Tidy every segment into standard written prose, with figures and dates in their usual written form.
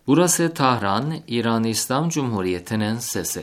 Burası Tahran, İran İslam Cumhuriyeti'nin sesi.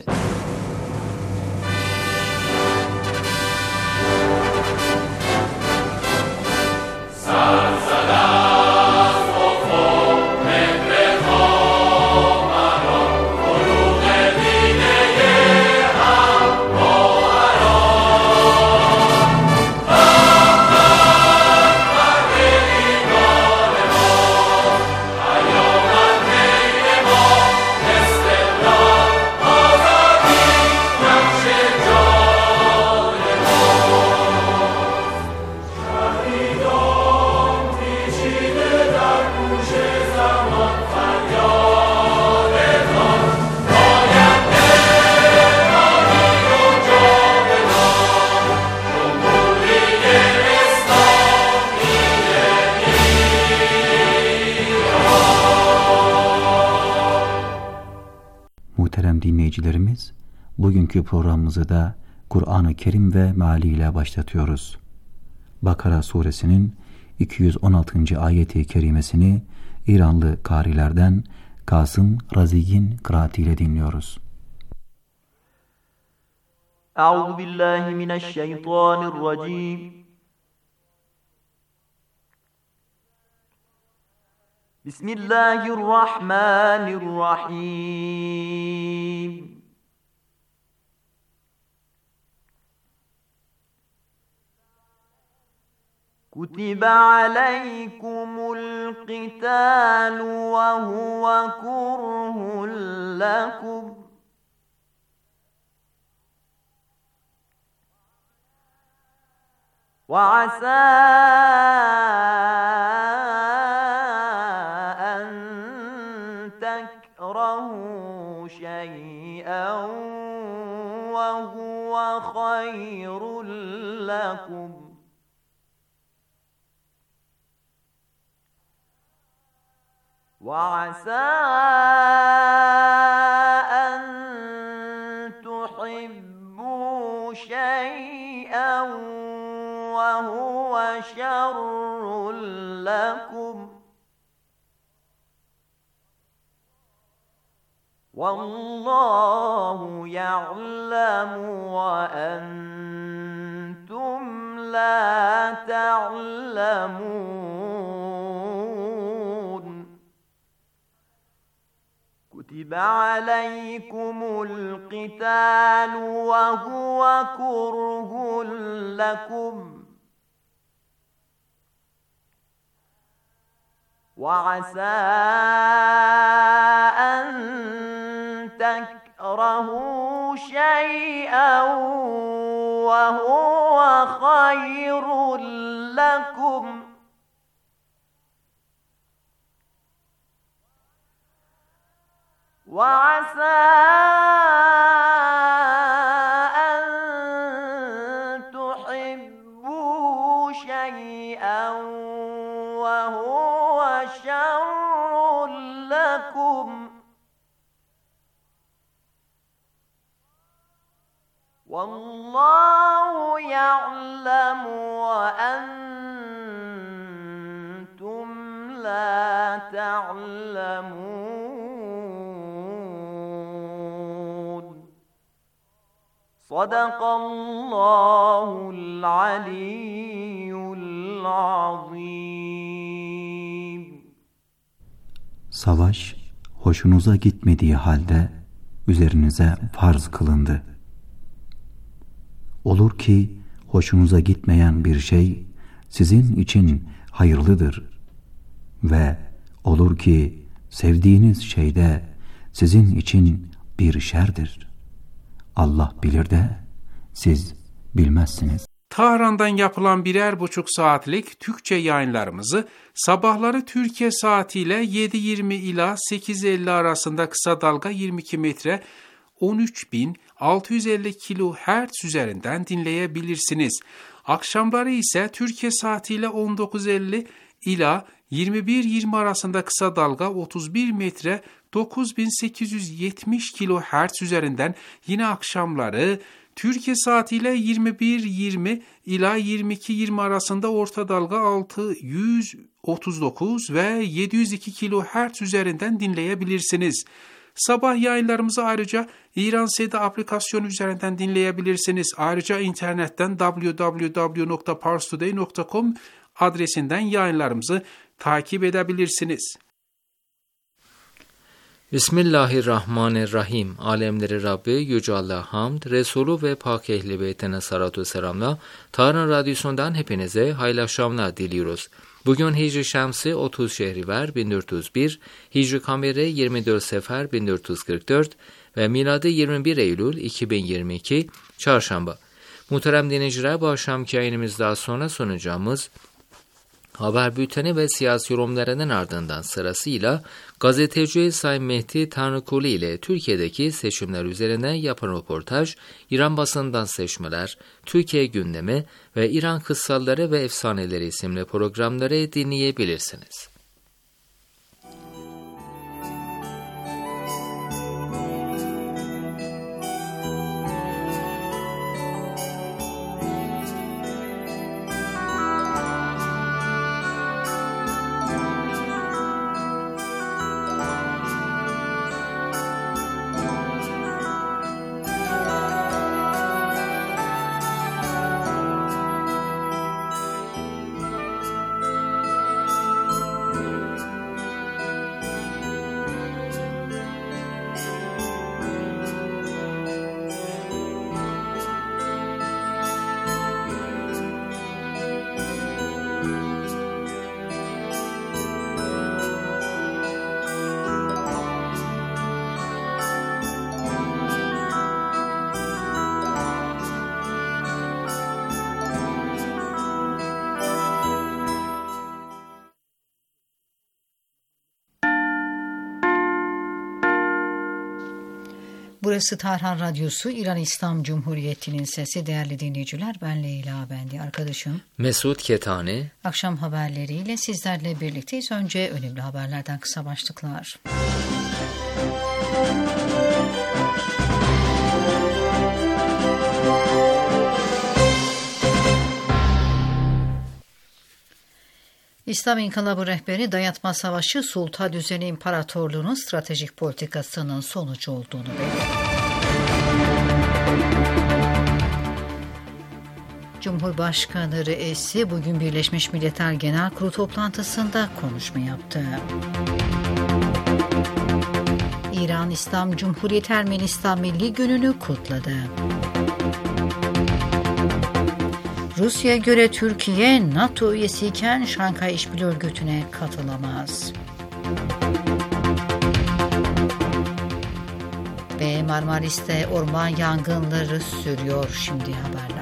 Muhterem dinleyicilerimiz, bugünkü programımızı da Kur'an-ı Kerim ve mealiyle başlatıyoruz. Bakara suresinin 216. ayeti kerimesini İranlı karilerden Kasım Razi'nin kıraatiyle dinliyoruz. Euzubillahimineşşeytanirracim. Bismillahirrahmanirrahim. Kutibe aleykumul qitalu ve huve kurhun lekum. Ve asâ شيئا وهو خير لكم وعسى أن تحبوا شيئا وهو شر لكم وَاللّٰهُ يَعْلَمُ وَأَنْتُمْ لَا تَعْلَمُونَ كُتِبَ عَلَيْكُمُ الْقِتَالُ وَهُوَ كُرْهٌ لَكُمْ وَعَسَى أَن تكرهوا شيئا وهو خير لكم وعسى أن تحبوا شيئا وهو شر لكم وَاللّٰهُ يَعْلَمُ وَأَنْتُمْ لَا تَعْلَمُونَ صَدَقَ اللّٰهُ الْعَلِيُّ الْعَظِيمُ. Savaş hoşunuza gitmediği halde üzerinize farz kılındı. Olur ki hoşunuza gitmeyen bir şey sizin için hayırlıdır ve olur ki sevdiğiniz şey de sizin için bir şerdir. Allah bilir de siz bilmezsiniz. Tahran'dan yapılan 1,5 saatlik Türkçe yayınlarımızı sabahları Türkiye saatiyle 7:20 ila 8:50 arasında kısa dalga 22 metre 13.650 kHz üzerinden dinleyebilirsiniz. Akşamları ise Türkiye saatiyle 19:50 ila 21:20 arasında kısa dalga 31 metre 9870 kHz üzerinden yine akşamları Türkiye saatiyle 21:20 ila 22:20 arasında orta dalga 639 ve 702 kHz üzerinden dinleyebilirsiniz. Sabah yayınlarımızı ayrıca İran Seda aplikasyonu üzerinden dinleyebilirsiniz. Ayrıca internetten www.parstoday.com adresinden yayınlarımızı takip edebilirsiniz. Bismillahirrahmanirrahim. Alemleri Rabbi Yüce Allah hamd, Resulü ve Pak Ehli Beytine salatu selamla Tarhan Radyosu'ndan hepinize hayırlı akşamlar diliyoruz. Bugün Hicri Şemsi 30 Şehrivar 1401, Hicri Kameri 24 Sefer 1444 ve Miladi 21 Eylül 2022 Çarşamba. Muhterem dinleyiciler, bu akşamki yayınımızdan sonra sunacağımız haber bülteni ve siyasi yorumlarının ardından sırasıyla gazeteci Sayın Mehdi Tanrıkulu ile Türkiye'deki seçimler üzerine yapan röportaj, İran basından seçmeler, Türkiye gündemi ve İran kıssaları ve efsaneleri isimli programları dinleyebilirsiniz. Burası Tarhan Radyosu, İran İslam Cumhuriyeti'nin sesi. Değerli dinleyiciler, ben Leyla Bendi, arkadaşım Mesut Ketani. Akşam haberleriyle sizlerle birlikteyiz. Önce önemli haberlerden kısa başlıklar. İslam İnkılabı rehberi dayatma savaşı sulta düzeni imparatorluğunun stratejik politikasının sonucu olduğunu belirtti. Cumhurbaşkanı Reisi bugün Birleşmiş Milletler Genel Kurulu toplantısında konuşma yaptı. İran İslam Cumhuriyeti Ermenistan Milli Günü'nü kutladı. Rusya'ya göre Türkiye, NATO üyesiyken Şanghay İşbirliği Örgütü'ne katılamaz. Ve Marmaris'te orman yangınları sürüyor. Şimdi haberler.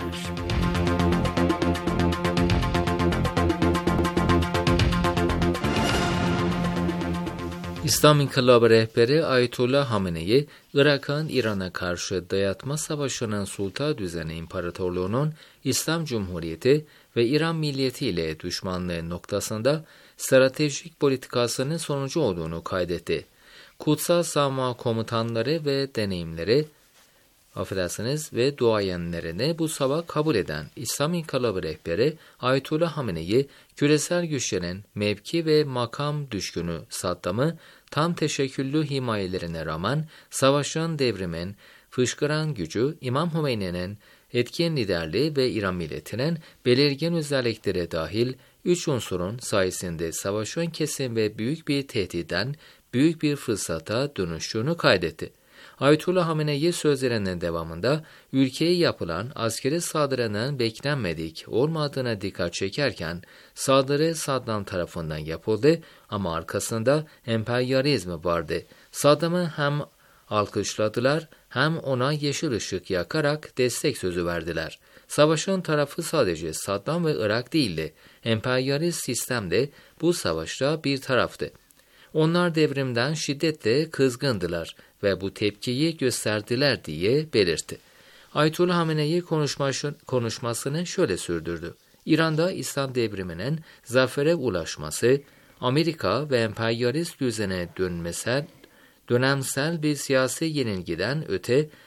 İslam İnkılabı rehberi Ayetullah Hamenei, Irak'ın İran'a karşı dayatma savaşının sulta düzeni imparatorluğunun İslam Cumhuriyeti ve İran milliyeti ile düşmanlığı noktasında stratejik politikasının sonucu olduğunu kaydetti. Kutsal Savunma komutanları ve deneyimleri, ve duayenlerini bu sabah kabul eden İslam İnkılabı rehberi Ayetullah Hamenei, küresel güçlerin mevki ve makam düşkünü Saddam'ı tam teşekküllü himayelerine rağmen savaşan devrimin fışkıran gücü, İmam Hümeyni'nin etkin liderliği ve İran milletinin belirgin özellikleri dahil 3 unsurun sayesinde savaşan kesin ve büyük bir tehditten büyük bir fırsata dönüştüğünü kaydetti. Ayetullah Hamenei sözlerinin devamında ülkeye yapılan askeri saldırının beklenmedik olmadığına dikkat çekerken saldırı Saddam tarafından yapıldı ama arkasında emperyalizm vardı. Saddam'ı hem alkışladılar hem ona yeşil ışık yakarak destek sözü verdiler. Savaşın tarafı sadece Saddam ve Irak değildi. Emperyalist sistem de bu savaşta bir taraftı. Onlar devrimden şiddetle kızgındılar ve bu tepkiyi gösterdiler diye belirtti. Ayetullah Hamenei konuşmasını şöyle sürdürdü. İran'da İslam devriminin zafere ulaşması, Amerika ve emperyalist düzene dönemsel bir siyasi yenilgiden öte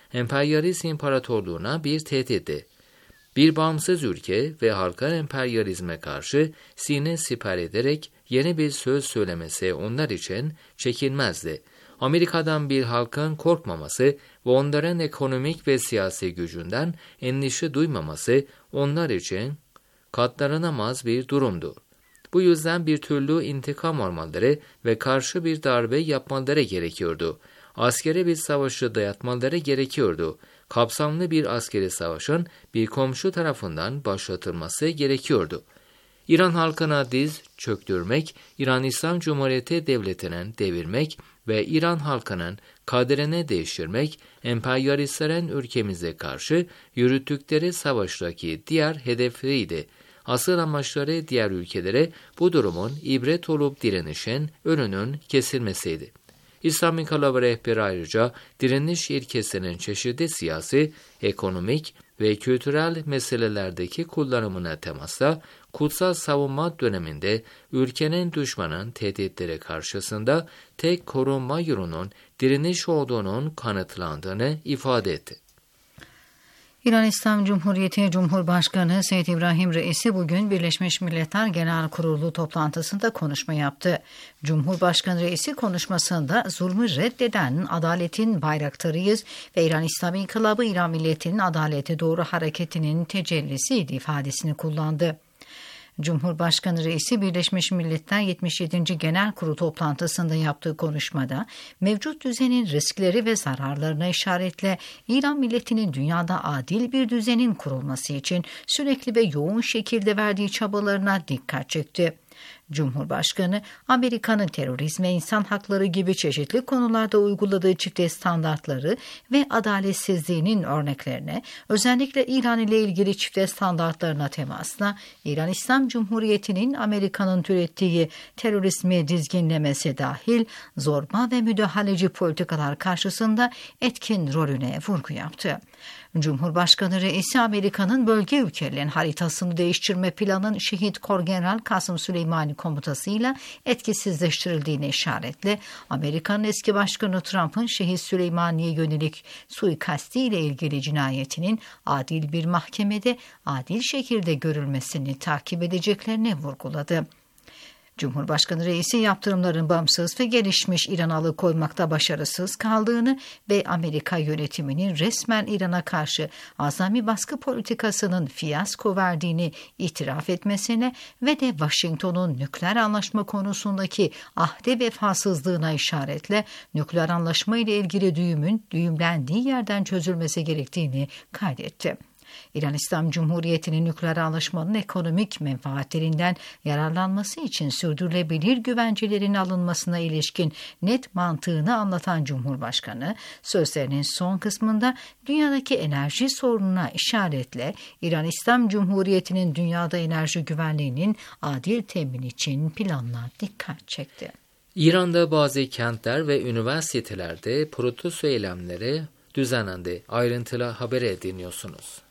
emperyalist imparatorluğuna bir tehditti. Bir bağımsız ülke ve halka emperyalizme karşı sine siper ederek yeni bir söz söylemesi onlar için çekinmezdi. Amerika'dan bir halkın korkmaması ve onların ekonomik ve siyasi gücünden endişe duymaması onlar için katlanamaz bir durumdu. Bu yüzden bir türlü intikam almaları ve karşı bir darbe yapmaları gerekiyordu. Askeri bir savaşı dayatmaları gerekiyordu. Kapsamlı bir askeri savaşın bir komşu tarafından başlatılması gerekiyordu. İran halkına diz çöktürmek, İran İslam Cumhuriyeti Devleti'nin devirmek ve İran halkının kaderini değiştirmek, emperyalistlerin ülkemize karşı yürüttükleri savaştaki diğer hedefleriydi. Asıl amaçları diğer ülkelere bu durumun ibret olup direnişin önünün kesilmesiydi. İslam İnkılabı rehberi ayrıca direniş ilkesinin çeşitli siyasi, ekonomik ve kültürel meselelerdeki kullanımına temasla kutsal savunma döneminde ülkenin düşmanın tehditleri karşısında tek korunma yolunun direniş olduğunun kanıtlandığını ifade etti. İran İslam Cumhuriyeti Cumhurbaşkanı Seyyid İbrahim Reisi bugün Birleşmiş Milletler Genel Kurulu toplantısında konuşma yaptı. Cumhurbaşkanı Reisi konuşmasında zulmü reddeden adaletin bayraktarıyız ve İran İslam İnkılabı İran milletinin adalete doğru hareketinin tecellisiydi ifadesini kullandı. Cumhurbaşkanı Reisi Birleşmiş Milletler 77. Genel Kurulu toplantısında yaptığı konuşmada mevcut düzenin riskleri ve zararlarına işaretle İran milletinin dünyada adil bir düzenin kurulması için sürekli ve yoğun şekilde verdiği çabalarına dikkat çekti. Cumhurbaşkanı, Amerika'nın terörizm ve insan hakları gibi çeşitli konularda uyguladığı çifte standartları ve adaletsizliğinin örneklerine, özellikle İran ile ilgili çifte standartlarına temasla, İran İslam Cumhuriyeti'nin Amerika'nın türettiği terörizmi dizginlemesi dahil zorba ve müdahaleci politikalar karşısında etkin rolüne vurgu yaptı. Cumhurbaşkanı Reisi Amerika'nın bölge ülkelerin haritasını değiştirme planının Şehit Korgeneral Kasım Süleymani komutasıyla etkisizleştirildiğine işaretle Amerika'nın eski başkanı Trump'ın Şehit Süleymani'ye yönelik suikastiyle ilgili cinayetinin adil bir mahkemede adil şekilde görülmesini takip edeceklerini vurguladı. Cumhurbaşkanı Reisi yaptırımların bağımsız ve gelişmiş İran'ı alıkoymakta başarısız kaldığını ve Amerika yönetiminin resmen İran'a karşı azami baskı politikasının fiyasko verdiğini itiraf etmesine ve de Washington'un nükleer anlaşma konusundaki ahde vefasızlığına işaretle nükleer anlaşma ile ilgili düğümün düğümlendiği yerden çözülmesi gerektiğini kaydetti. İran İslam Cumhuriyeti'nin nükleer anlaşmanın ekonomik menfaatlerinden yararlanması için sürdürülebilir güvencelerin alınmasına ilişkin net mantığını anlatan Cumhurbaşkanı, sözlerinin son kısmında dünyadaki enerji sorununa işaretle İran İslam Cumhuriyeti'nin dünyada enerji güvenliğinin adil temin için planına dikkat çekti. İran'da bazı kentler ve üniversitelerde protesto eylemleri düzenlendi. Ayrıntılı haberi dinliyorsunuz.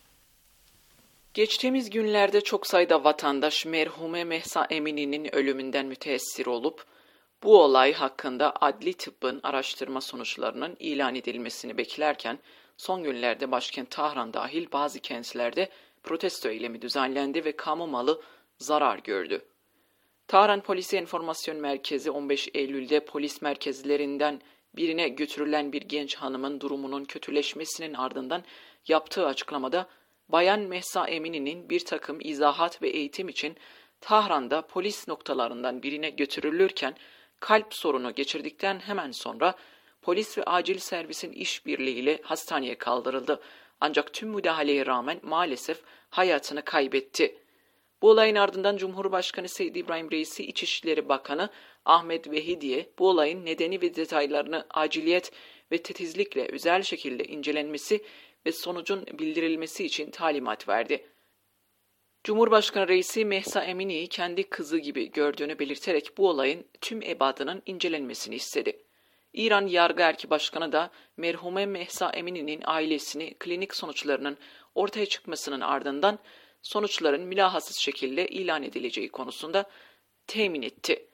Geçtiğimiz günlerde çok sayıda vatandaş merhume Mehsa Emini'nin ölümünden müteessir olup, bu olay hakkında adli tıbbın araştırma sonuçlarının ilan edilmesini beklerken, son günlerde başkent Tahran dahil bazı kentlerde protesto eylemi düzenlendi ve kamu malı zarar gördü. Tahran Polisi Enformasyon Merkezi 15 Eylül'de polis merkezlerinden birine götürülen bir genç hanımın durumunun kötüleşmesinin ardından yaptığı açıklamada, Bayan Mehsa Emini'nin bir takım izahat ve eğitim için Tahran'da polis noktalarından birine götürülürken kalp sorunu geçirdikten hemen sonra polis ve acil servisin işbirliğiyle hastaneye kaldırıldı. Ancak tüm müdahaleye rağmen maalesef hayatını kaybetti. Bu olayın ardından Cumhurbaşkanı Seyyid İbrahim Reisi İçişleri Bakanı Ahmet Vehidi'ye bu olayın nedeni ve detaylarını aciliyet ve titizlikle özel şekilde incelenmesi ve sonucun bildirilmesi için talimat verdi. Cumhurbaşkanı Reisi Mehsa Emini'yi kendi kızı gibi gördüğünü belirterek bu olayın tüm ebadının incelenmesini istedi. İran Yargı Erki Başkanı da merhume Mehsa Emini'nin ailesini klinik sonuçlarının ortaya çıkmasının ardından sonuçların mülahasız şekilde ilan edileceği konusunda temin etti.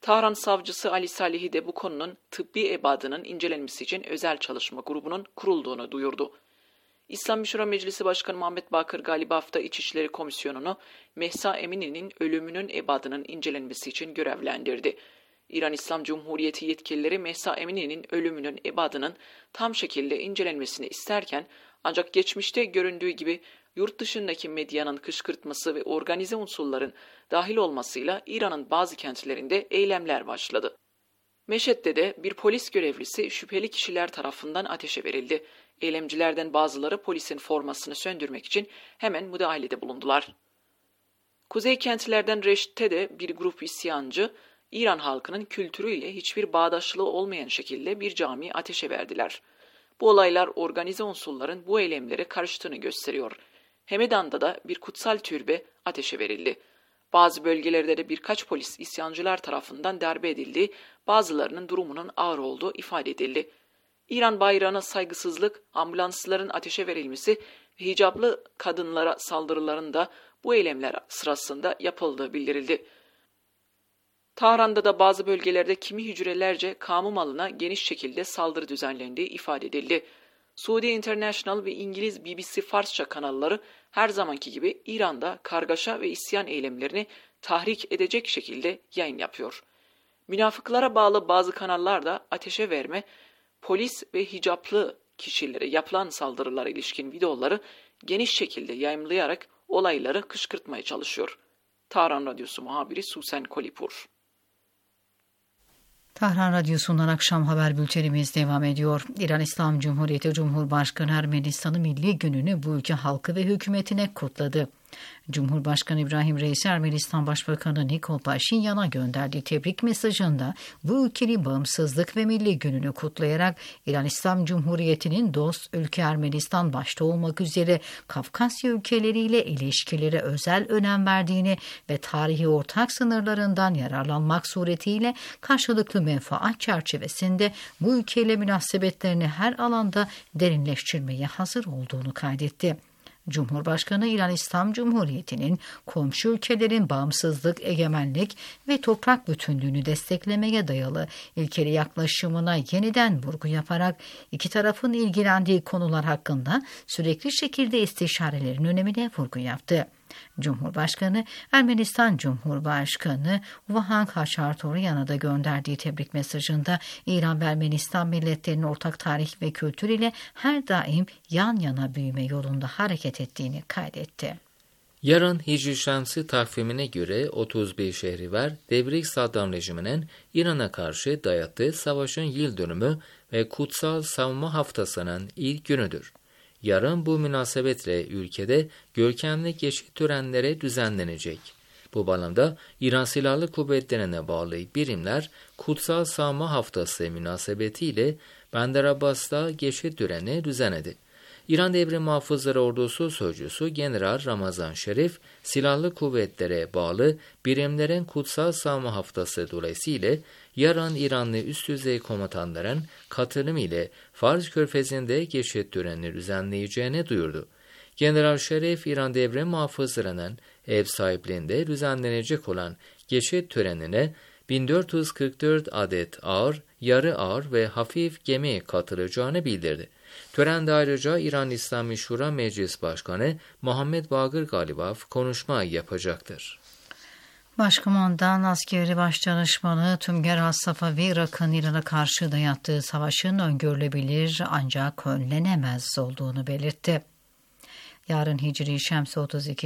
Tahran savcısı Ali Salihi de bu konunun tıbbi ebadının incelenmesi için özel çalışma grubunun kurulduğunu duyurdu. İslam Müşura Meclisi Başkanı Muhammed Bakır Galibaf da İçişleri Komisyonu'nu Mehsa Emini'nin ölümünün ebadının incelenmesi için görevlendirdi. İran İslam Cumhuriyeti yetkilileri Mehsa Emini'nin ölümünün ebadının tam şekilde incelenmesini isterken ancak geçmişte göründüğü gibi yurt dışındaki medyanın kışkırtması ve organize unsurların dahil olmasıyla İran'ın bazı kentlerinde eylemler başladı. Meşhed'de de bir polis görevlisi şüpheli kişiler tarafından ateşe verildi. Eylemcilerden bazıları polisin formasını söndürmek için hemen müdahalede bulundular. Kuzey kentlerden Reşt'te de bir grup isyancı, İran halkının kültürüyle hiçbir bağdaşlığı olmayan şekilde bir camiyi ateşe verdiler. Bu olaylar organize unsurların bu eylemlere karıştığını gösteriyor. Hemedan'da da bir kutsal türbe ateşe verildi. Bazı bölgelerde de birkaç polis isyancılar tarafından darbe edildi, bazılarının durumunun ağır olduğu ifade edildi. İran bayrağına saygısızlık, ambulansların ateşe verilmesi ve hicaplı kadınlara saldırıların da bu eylemler sırasında yapıldığı bildirildi. Tahran'da da bazı bölgelerde kimi hücrelerce kamu malına geniş şekilde saldırı düzenlendiği ifade edildi. Suudi International ve İngiliz BBC Farsça kanalları her zamanki gibi İran'da kargaşa ve isyan eylemlerini tahrik edecek şekilde yayın yapıyor. Münafıklara bağlı bazı kanallar da ateşe verme, polis ve hicaplı kişilere yapılan saldırılara ilişkin videoları geniş şekilde yayımlayarak olayları kışkırtmaya çalışıyor. Tahran Radyosu muhabiri Susen Kolipur. Tahran Radyosu'ndan akşam haber bültenimiz devam ediyor. İran İslam Cumhuriyeti Cumhurbaşkanı Ermenistan'ın milli gününü bu ülke halkı ve hükümetine kutladı. Cumhurbaşkanı İbrahim Reisi Ermenistan Başbakanı Nikol Paşinyan'a gönderdiği tebrik mesajında bu ülkenin bağımsızlık ve milli gününü kutlayarak İran İslam Cumhuriyeti'nin dost ülke Ermenistan başta olmak üzere Kafkasya ülkeleriyle ilişkilere özel önem verdiğini ve tarihi ortak sınırlarından yararlanmak suretiyle karşılıklı menfaat çerçevesinde bu ülkeyle münasebetlerini her alanda derinleştirmeye hazır olduğunu kaydetti. Cumhurbaşkanı İran İslam Cumhuriyeti'nin komşu ülkelerin bağımsızlık, egemenlik ve toprak bütünlüğünü desteklemeye dayalı ilkeli yaklaşımına yeniden vurgu yaparak iki tarafın ilgilendiği konular hakkında sürekli şekilde istişarelerin önemine vurgu yaptı. Cumhurbaşkanı Ermenistan Cumhurbaşkanı Vahan Haçartoryan'a da gönderdiği tebrik mesajında İran ve Ermenistan milletlerinin ortak tarih ve kültür ile her daim yan yana büyüme yolunda hareket ettiğini kaydetti. Yarın Hicri Şemsi takvimine göre 31 Şehrivar Devrik Saddam rejiminin İran'a karşı dayattığı savaşın yıl dönümü ve Kutsal Savunma Haftası'nın ilk günüdür. Yarın bu münasebetle ülkede görkemli geçit törenleri düzenlenecek. Bu bağlamda İran Silahlı Kuvvetleri'ne bağlı birimler Kutsal Savunma Haftası münasebetiyle Bandar Abbas'ta geçit töreni düzenledi. İran Devrim Muhafızları Ordusu Sözcüsü General Ramazan Şerif, Silahlı Kuvvetlere bağlı birimlerin Kutsal Savunma Haftası dolayısıyla yarın İranlı üst düzey komutanların katılımı ile Fars Körfezi'nde geçit töreni düzenleyeceğini duyurdu. General Şerif, İran Devrim Muhafızları'nın ev sahipliğinde düzenlenecek olan geçit törenine 1444 adet ağır, yarı ağır ve hafif gemi katılacağını bildirdi. Törende ayrıca İran İslam Müşura Meclis Başkanı Muhammed Bakır Galibaf konuşma yapacaktır. Başkumandan askeri başdanışmanı Tümger As-Safavi Irak'ın İran'a karşı dayattığı savaşın öngörülebilir ancak önlenemez olduğunu belirtti. Yarın Hicri Şemsi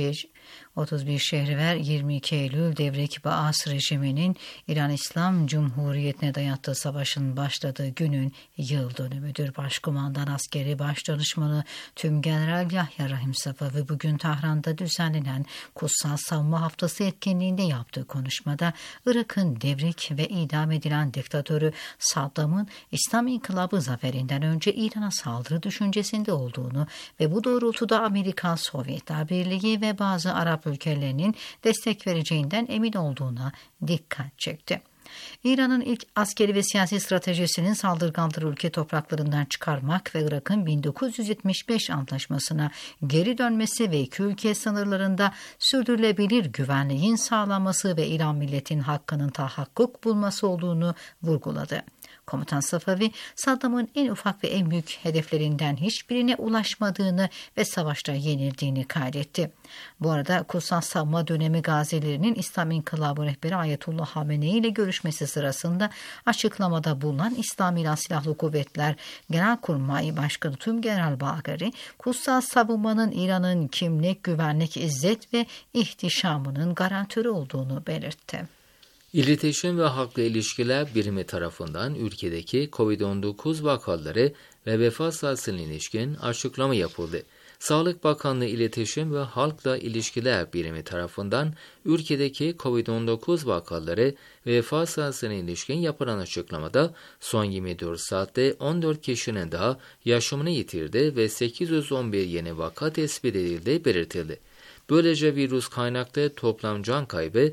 31 Şehrivar 22 Eylül Devrik Baas rejiminin İran İslam Cumhuriyeti'ne dayattığı savaşın başladığı günün yıl dönümüdür. Başkumandan askeri başdanışmanı Tümgeneral Yahya Rahim Safavi bugün Tahran'da düzenlenen Kutsal Savunma Haftası etkinliğinde yaptığı konuşmada Irak'ın devrik ve idam edilen diktatörü Saddam'ın İslam İnkılabı zaferinden önce İran'a saldırı düşüncesinde olduğunu ve bu doğrultuda Amerika, Sovyetler Birliği ve bazı Arap ülkelerinin destek vereceğinden emin olduğuna dikkat çekti. İran'ın ilk askeri ve siyasi stratejisinin saldırganları ülke topraklarından çıkarmak ve Irak'ın 1975 antlaşmasına geri dönmesi ve iki ülke sınırlarında sürdürülebilir güvenliğin sağlanması ve İran milletinin hakkının tahakkuk bulması olduğunu vurguladı. Komutan Safavi, Saddam'ın en ufak ve en büyük hedeflerinden hiçbirine ulaşmadığını ve savaşta yenildiğini kaydetti. Bu arada Kutsal Savunma Dönemi gazilerinin İslam İnkılabı rehberi Ayetullah Hamenei ile görüşmesi sırasında açıklamada bulunan İslam İran Silahlı Kuvvetler Genelkurmay Başkanı Tümgeneral Bağari, Kutsal Savunma'nın İran'ın kimlik, güvenlik, izzet ve ihtişamının garantörü olduğunu belirtti. İletişim ve Halkla İlişkiler Birimi tarafından ülkedeki COVID-19 vakaları ve vefat sayısına ilişkin açıklama yapıldı. Sağlık Bakanlığı İletişim ve Halkla İlişkiler Birimi tarafından ülkedeki COVID-19 vakaları ve vefat sayısına ilişkin yapılan açıklamada son 24 saatte 14 kişinin daha yaşamını yitirdi ve 811 yeni vaka tespit edildiği belirtildi. Böylece virüs kaynaklı toplam can kaybı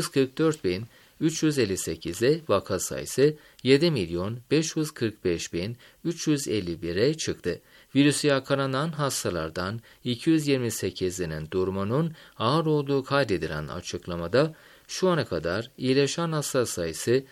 144.358'e, vaka sayısı 7.545.351'e çıktı. Virüsü yakalanan hastalardan 228'inin durumunun ağır olduğu kaydedilen açıklamada şu ana kadar iyileşen hasta sayısı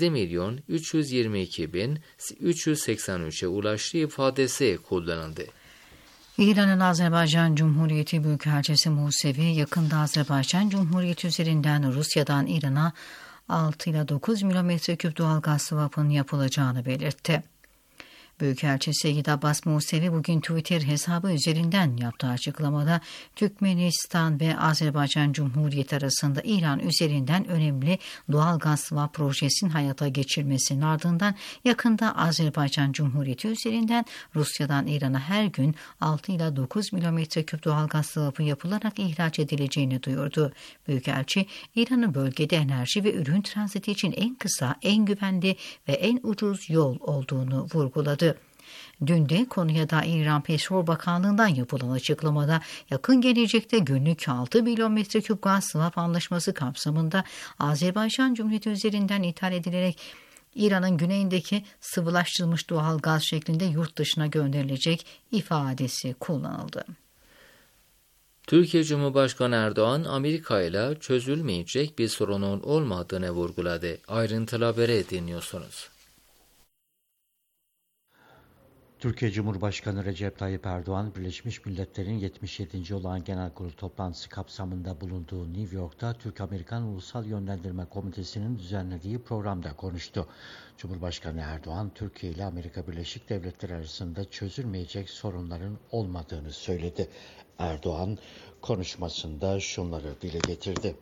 7.322.383'e ulaştığı ifadesi kullanıldı. İran'ın Azerbaycan Cumhuriyeti Büyükelçisi Musevi, yakında Azerbaycan Cumhuriyeti üzerinden Rusya'dan İran'a 6 ile 9 milimetreküp doğalgaz swap'ın yapılacağını belirtti. Büyükelçi Seyyid Abbas Musevi bugün Twitter hesabı üzerinden yaptığı açıklamada Türkmenistan ve Azerbaycan Cumhuriyeti arasında İran üzerinden önemli doğal gaz swap projesinin hayata geçirmesinin ardından yakında Azerbaycan Cumhuriyeti üzerinden Rusya'dan İran'a her gün 6 ila 9 milimetreküp doğal gaz swap'ı yapılarak ihraç edileceğini duyurdu. Büyükelçi, İran'ın bölgede enerji ve ürün transiti için en kısa, en güvenli ve en ucuz yol olduğunu vurguladı. Dün de konuya dair İran Petrol Bakanlığı'ndan yapılan açıklamada yakın gelecekte günlük 6 milyon metreküp gaz swap anlaşması kapsamında Azerbaycan Cumhuriyeti üzerinden ithal edilerek İran'ın güneyindeki sıvılaştırılmış doğal gaz şeklinde yurt dışına gönderilecek ifadesi kullanıldı. Türkiye Cumhurbaşkanı Erdoğan, Amerika ile çözülmeyecek bir sorunun olmadığını vurguladı. Ayrıntılı haberi dinliyorsunuz. Türkiye Cumhurbaşkanı Recep Tayyip Erdoğan, Birleşmiş Milletler'in 77. olağan genel kurulu toplantısı kapsamında bulunduğu New York'ta Türk-Amerikan Ulusal Yönlendirme Komitesi'nin düzenlediği programda konuştu. Cumhurbaşkanı Erdoğan, Türkiye ile Amerika Birleşik Devletleri arasında çözülmeyecek sorunların olmadığını söyledi. Erdoğan konuşmasında şunları dile getirdi.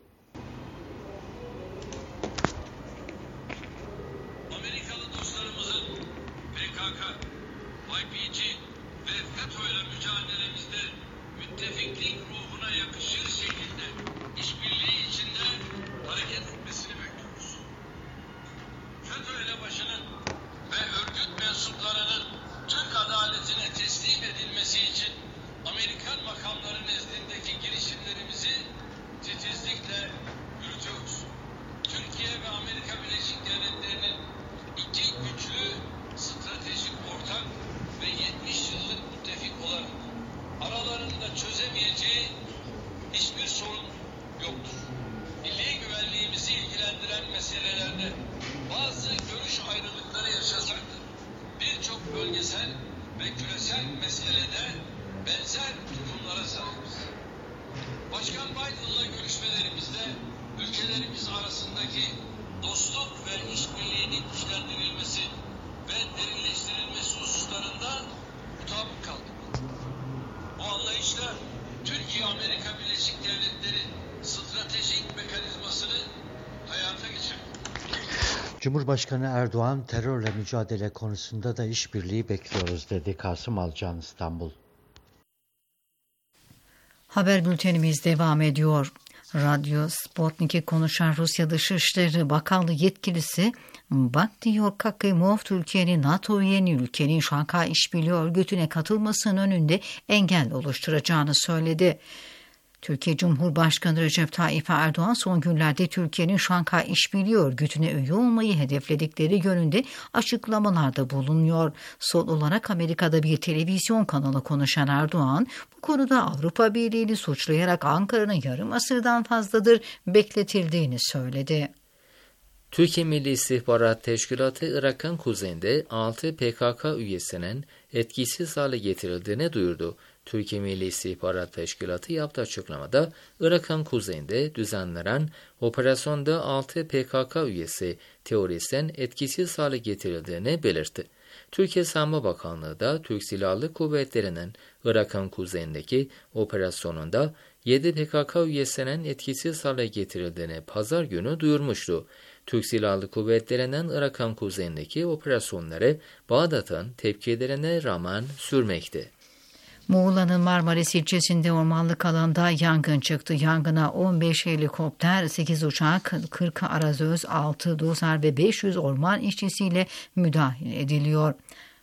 bölgesel ve küresel meselede benzer tutumlara sahibiz. Başkan Biden'la görüşmelerimizde ülkelerimiz arasındaki dostluk ve işbirliğinin güçlendirilmesi ve derinleştirilmesi hususlarında mutabık kaldık. Bu anlayışla Türkiye-Amerika Birleşik Devletleri stratejik mekanizmasını hayata geçirdik. Cumhurbaşkanı Erdoğan, terörle mücadele konusunda da işbirliği bekliyoruz dedi. Kasım Alcan, İstanbul. Haber bültenimiz devam ediyor. Radyo Sputnik'i konuşan Rusya Dışişleri Bakanlığı yetkilisi, bak diyor Kakimov, Türkiye'nin NATO üyeni ülkenin Şanghay İşbirliği Örgütü'ne katılmasının önünde engel oluşturacağını söyledi. Türkiye Cumhurbaşkanı Recep Tayyip Erdoğan son günlerde Türkiye'nin Şanghay İşbirliği Örgütü'ne üye olmayı hedefledikleri yönünde açıklamalarda bulunuyor. Son olarak Amerika'da bir televizyon kanalı konuşan Erdoğan, bu konuda Avrupa Birliği'ni suçlayarak Ankara'nın yarım asırdan fazladır bekletildiğini söyledi. Türkiye Milli İstihbarat Teşkilatı Irak'ın kuzeyinde 6 PKK üyesinin etkisiz hale getirildiğini duyurdu. Türkiye Milli İstihbarat Teşkilatı yaptığı açıklamada Irak'ın kuzeyinde düzenlenen operasyonda 6 PKK üyesi teröristin etkisiz hale getirildiğini belirtti. Türkiye Savunma Bakanlığı da Türk Silahlı Kuvvetleri'nin Irak'ın kuzeyindeki operasyonunda 7 PKK üyesinin etkisiz hale getirildiğini pazar günü duyurmuştu. Türk Silahlı Kuvvetleri'nin Irak'ın kuzeyindeki operasyonları Bağdat'ın tepkilerine rağmen sürmekte. Muğla'nın Marmaris ilçesinde ormanlık alanda yangın çıktı. Yangına 15 helikopter, 8 uçak, 40 arazöz, 6 dozer ve 500 orman işçisiyle müdahale ediliyor.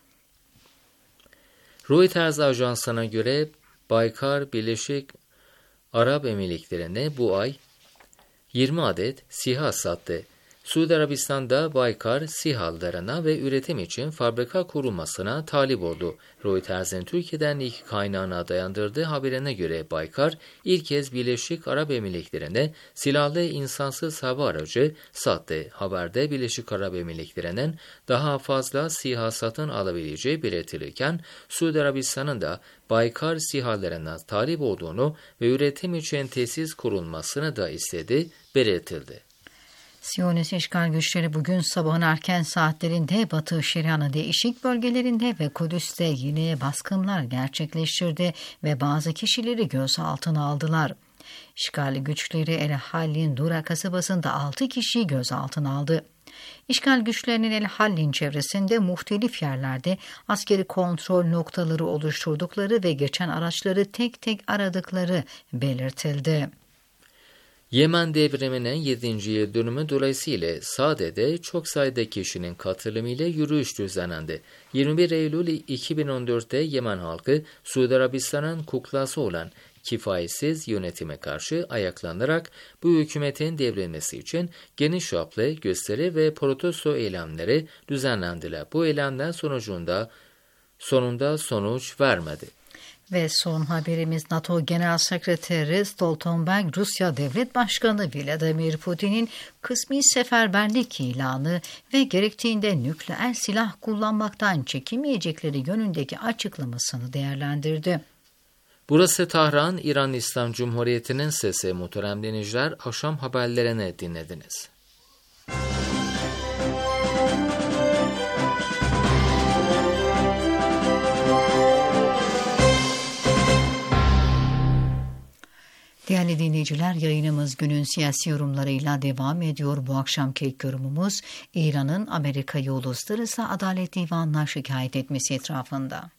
Reuters ajansına göre Baykar Birleşik Arap Emirlikleri'ne bu ay 20 adet SİHA sattı. Suudi Arabistan'da Baykar, SİHA'larına ve üretim için fabrika kurulmasına talip oldu. Reuters'in Türkiye'den iki kaynağına dayandırdığı haberine göre Baykar, ilk kez Birleşik Arap Emirlikleri'ne silahlı insansız hava aracı sattı. Haberde Birleşik Arap Emirlikleri'nin daha fazla SİHA satın alabileceği belirtilirken, Suudi Arabistan'ın da Baykar SİHA'larına talip olduğunu ve üretim için tesis kurulmasını da istediği belirtildi. Siyonist işgal güçleri bugün sabahın erken saatlerinde Batı Şeria'nın değişik bölgelerinde ve Kudüs'te yine baskınlar gerçekleştirdi ve bazı kişileri gözaltına aldılar. İşgal güçleri El Hallin Dura kasabasında 6 kişiyi gözaltına aldı. İşgal güçlerinin El Hallin çevresinde muhtelif yerlerde askeri kontrol noktaları oluşturdukları ve geçen araçları tek tek aradıkları belirtildi. Yemen devriminin 7. yıl dönümü dolayısıyla Sa'de'de çok sayıda kişinin katılımıyla yürüyüş düzenlendi. 21 Eylül 2014'te Yemen halkı Suudi Arabistan'ın kuklası olan kifayetsiz yönetime karşı ayaklanarak bu hükümetin devrilmesi için geniş çaplı gösteri ve protesto eylemleri düzenlendiler. Bu eylemler sonunda sonuç vermedi. Ve son haberimiz NATO Genel Sekreteri Stoltenberg, Rusya Devlet Başkanı Vladimir Putin'in kısmi seferberlik ilanı ve gerektiğinde nükleer silah kullanmaktan çekinmeyecekleri yönündeki açıklamasını değerlendirdi. Burası Tahran, İran İslam Cumhuriyeti'nin sesi. Muhterem dinleyiciler, akşam haberlerini dinlediniz. Değerli dinleyiciler, yayınımız günün siyasi yorumlarıyla devam ediyor. Bu akşamki ilk yorumumuz İran'ın Amerika'yı Uluslararası Adalet Divanı'na şikayet etmesi etrafında.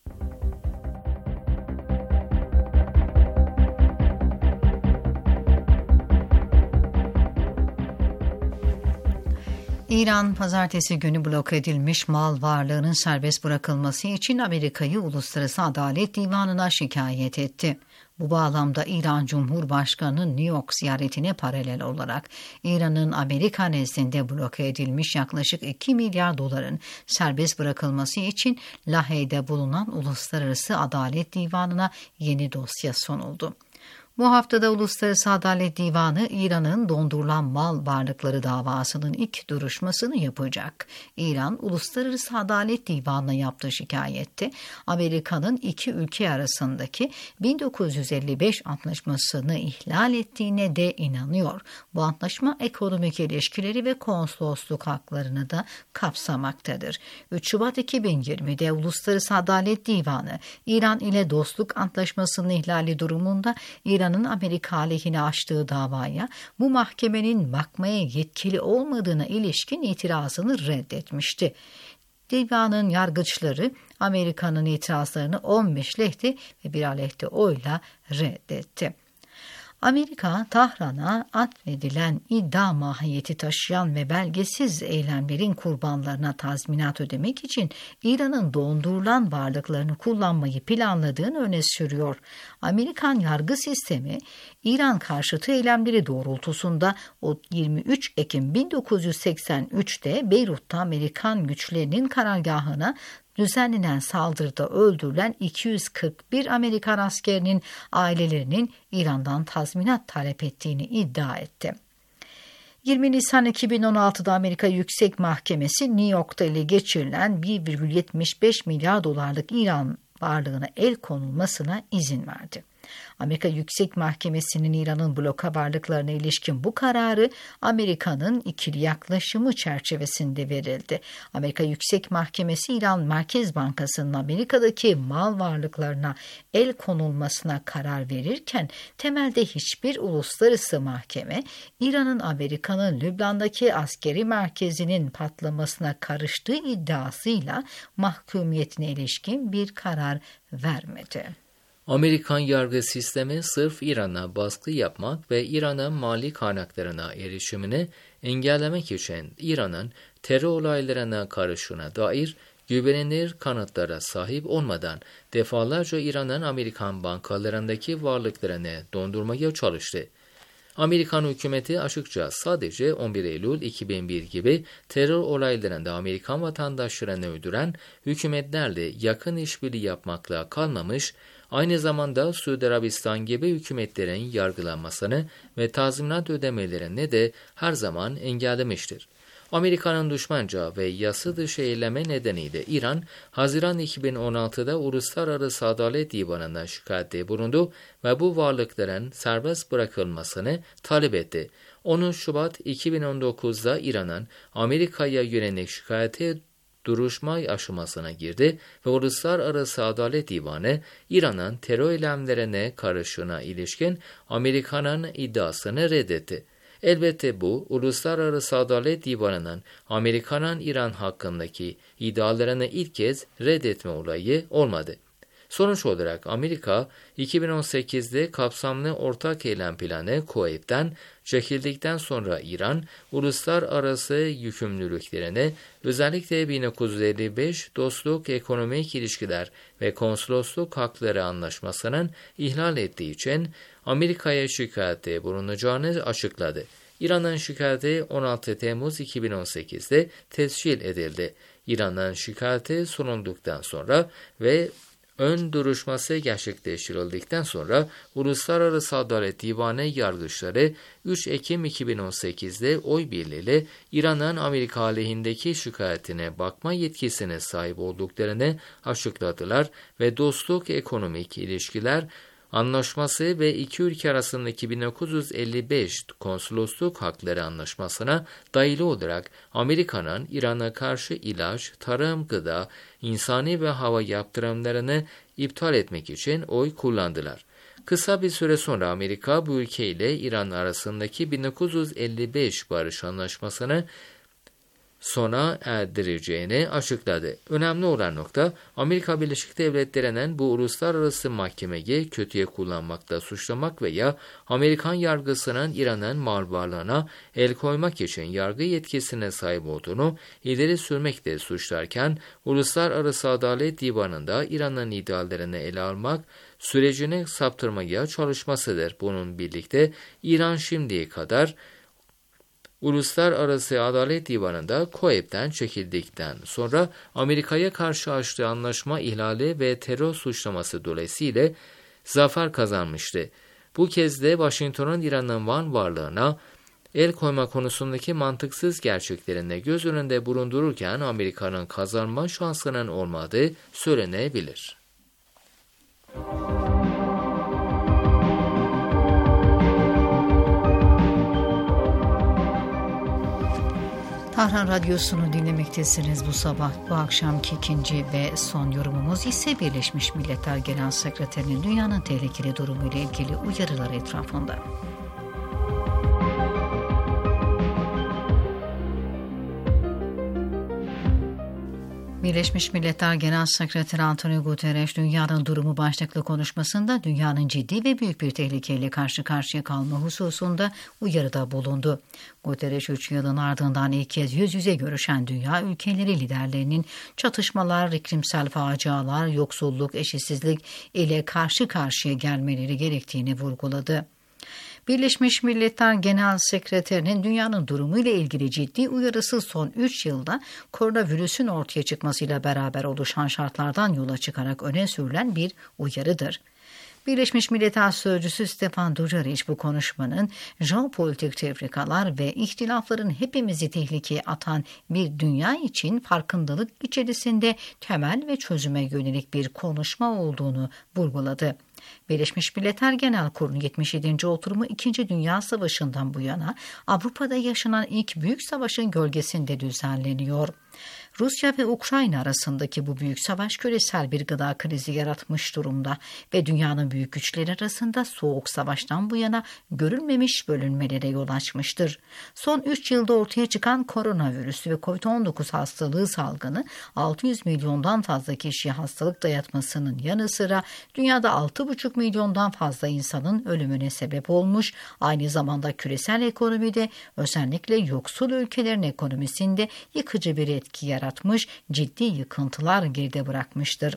İran, pazartesi günü blok edilmiş mal varlığının serbest bırakılması için Amerika'yı Uluslararası Adalet Divanı'na şikayet etti. Bu bağlamda İran Cumhurbaşkanı'nın New York ziyaretine paralel olarak İran'ın Amerika nezdinde bloke edilmiş yaklaşık 2 milyar doların serbest bırakılması için Lahey'de bulunan Uluslararası Adalet Divanı'na yeni dosya sunuldu. Bu haftada Uluslararası Adalet Divanı İran'ın dondurulan mal varlıkları davasının ilk duruşmasını yapacak. İran, Uluslararası Adalet Divanı'na yaptığı şikayette Amerika'nın iki ülke arasındaki 1955 antlaşmasını ihlal ettiğine de inanıyor. Bu antlaşma ekonomik ilişkileri ve konsolosluk haklarını da kapsamaktadır. 3 Şubat 2020'de Uluslararası Adalet Divanı, İran ile dostluk antlaşmasının ihlali durumunda İran'ın Amerika aleyhine açtığı davaya bu mahkemenin bakmaya yetkili olmadığına ilişkin itirazını reddetmişti. Divanın yargıçları Amerika'nın itirazlarını 15 lehte ve bir aleyhte oyla reddetti. Amerika, Tahran'a atfedilen iddia mahiyeti taşıyan ve belgesiz eylemlerin kurbanlarına tazminat ödemek için İran'ın dondurulan varlıklarını kullanmayı planladığını öne sürüyor. Amerikan yargı sistemi, İran karşıtı eylemleri doğrultusunda 23 Ekim 1983'te Beyrut'ta Amerikan güçlerinin karargahına düzenlenen saldırıda öldürülen 241 Amerikan askerinin ailelerinin İran'dan tazminat talep ettiğini iddia etti. 20 Nisan 2016'da Amerika Yüksek Mahkemesi New York'ta ele geçirilen 1,75 milyar dolarlık İran varlığına el konulmasına izin verdi. Amerika Yüksek Mahkemesi'nin İran'ın bloka varlıklarına ilişkin bu kararı Amerika'nın ikili yaklaşımı çerçevesinde verildi. Amerika Yüksek Mahkemesi İran Merkez Bankası'nın Amerika'daki mal varlıklarına el konulmasına karar verirken temelde hiçbir uluslararası mahkeme İran'ın Amerika'nın Lübnan'daki askeri merkezinin patlamasına karıştığı iddiasıyla mahkumiyetine ilişkin bir karar vermedi. Amerikan yargı sistemi sırf İran'a baskı yapmak ve İran'ın mali kaynaklarına erişimini engellemek için İran'ın terör olaylarına karışına dair güvenilir kanıtlara sahip olmadan defalarca İran'ın Amerikan bankalarındaki varlıklarını dondurmaya çalıştı. Amerikan hükümeti açıkça sadece 11 Eylül 2001 gibi terör olaylarında Amerikan vatandaşlarını öldüren hükümetlerle yakın işbirliği yapmakla kalmamış, aynı zamanda Suudi Arabistan gibi hükümetlerin yargılanmasını ve tazminat ödemelerini de her zaman engellemiştir. Amerika'nın düşmanca ve yasa dışı eyleme nedeniyle İran, Haziran 2016'da Uluslararası Adalet Divanı'na şikayette bulundu ve bu varlıkların serbest bırakılmasını talep etti. 10 Şubat 2019'da İran'ın Amerika'ya yönelik şikayeti duruşma aşamasına girdi ve Uluslararası Adalet Divanı İran'ın terör eylemlerine karışına ilişkin Amerika'nın iddiasını reddetti. Elbette bu, Uluslararası Adalet Divanı'nın Amerika'nın İran hakkındaki iddialarını ilk kez reddetme olayı olmadı. Sonuç olarak Amerika, 2018'de kapsamlı ortak eylem planı KOEP'ten çekildikten sonra İran, uluslararası yükümlülüklerini özellikle 1955 Dostluk Ekonomik İlişkiler ve Konsolosluk Hakları Anlaşması'nın ihlal ettiği için Amerika'ya şikayette bulunacağını açıkladı. İran'ın şikayeti 16 Temmuz 2018'de tescil edildi. İran'ın şikayeti sonulduktan sonra ve ön duruşması gerçekleştirildikten sonra Uluslararası Adalet Divanı yargıçları 3 Ekim 2018'de oy birliğiyle İran'ın Amerika aleyhindeki şikayetine bakma yetkisine sahip olduklarını açıkladılar ve Dostluk Ekonomik İlişkiler Anlaşması ve iki ülke arasındaki 1955 Konsolosluk Hakları Anlaşması'na dayalı olarak Amerika'nın İran'a karşı ilaç, tarım, gıda, insani ve hava yaptırımlarını iptal etmek için oy kullandılar. Kısa bir süre sonra Amerika bu ülke ile İran arasındaki 1955 Barış Anlaşması'nı sona erdireceğini açıkladı. Önemli olan nokta, Amerika Birleşik Devletleri'nin bu uluslararası mahkemeyi kötüye kullanmakla suçlamak veya Amerikan yargısının İran'ın mal varlığına el koymak için yargı yetkisine sahip olduğunu ileri sürmekle suçlarken, Uluslararası Adalet Divanı'nda İran'ın iddialarını ele almak sürecini saptırmaya çalışmasıdır. Bunun birlikte İran şimdiye kadar Uluslararası Adalet Divanı'nda KOEP'ten çekildikten sonra Amerika'ya karşı açtığı anlaşma ihlali ve terör suçlaması dolayısıyla zafer kazanmıştı. Bu kez de Washington'un İran'ın varlığına el koyma konusundaki mantıksız gerçeklerini göz önünde bulundururken Amerika'nın kazanma şansının olmadığı söylenebilir. Tahran Radyosu'nu dinlemektesiniz bu sabah. Bu akşamki ikinci ve son yorumumuz ise Birleşmiş Milletler Genel Sekreterinin dünyanın tehlikeli durumuyla ilgili uyarıları etrafında. Birleşmiş Milletler Genel Sekreteri Antonio Guterres, dünyanın durumu başlıklı konuşmasında dünyanın ciddi ve büyük bir tehlikeyle karşı karşıya kalma hususunda uyarıda bulundu. Guterres 3 yılın ardından ilk kez yüz yüze görüşen dünya ülkeleri liderlerinin çatışmalar, iklimsel facialar, yoksulluk, eşitsizlik ile karşı karşıya gelmeleri gerektiğini vurguladı. Birleşmiş Milletler Genel Sekreterinin dünyanın durumu ile ilgili ciddi uyarısı son 3 yılda koronavirüsün ortaya çıkmasıyla beraber oluşan şartlardan yola çıkarak öne sürülen bir uyarıdır. Birleşmiş Milletler Sözcüsü Stefan Dujarric bu konuşmanın jeopolitik tefrikalar ve ihtilafların hepimizi tehlikeye atan bir dünya için farkındalık içerisinde temel ve çözüme yönelik bir konuşma olduğunu vurguladı. Birleşmiş Milletler Genel Kurulu'nun 77. oturumu 2. Dünya Savaşı'ndan bu yana Avrupa'da yaşanan ilk büyük savaşın gölgesinde düzenleniyor. Rusya ve Ukrayna arasındaki bu büyük savaş küresel bir gıda krizi yaratmış durumda ve dünyanın büyük güçleri arasında soğuk savaştan bu yana görülmemiş bölünmelere yol açmıştır. Son 3 yılda ortaya çıkan koronavirüsü ve COVID-19 hastalığı salgını 600 milyondan fazla kişiye hastalık dayatmasının yanı sıra dünyada 6,5 milyondan fazla insanın ölümüne sebep olmuş, aynı zamanda küresel ekonomide özellikle yoksul ülkelerin ekonomisinde yıkıcı bir etki yaratmış, ciddi yıkıntılar geride bırakmıştır.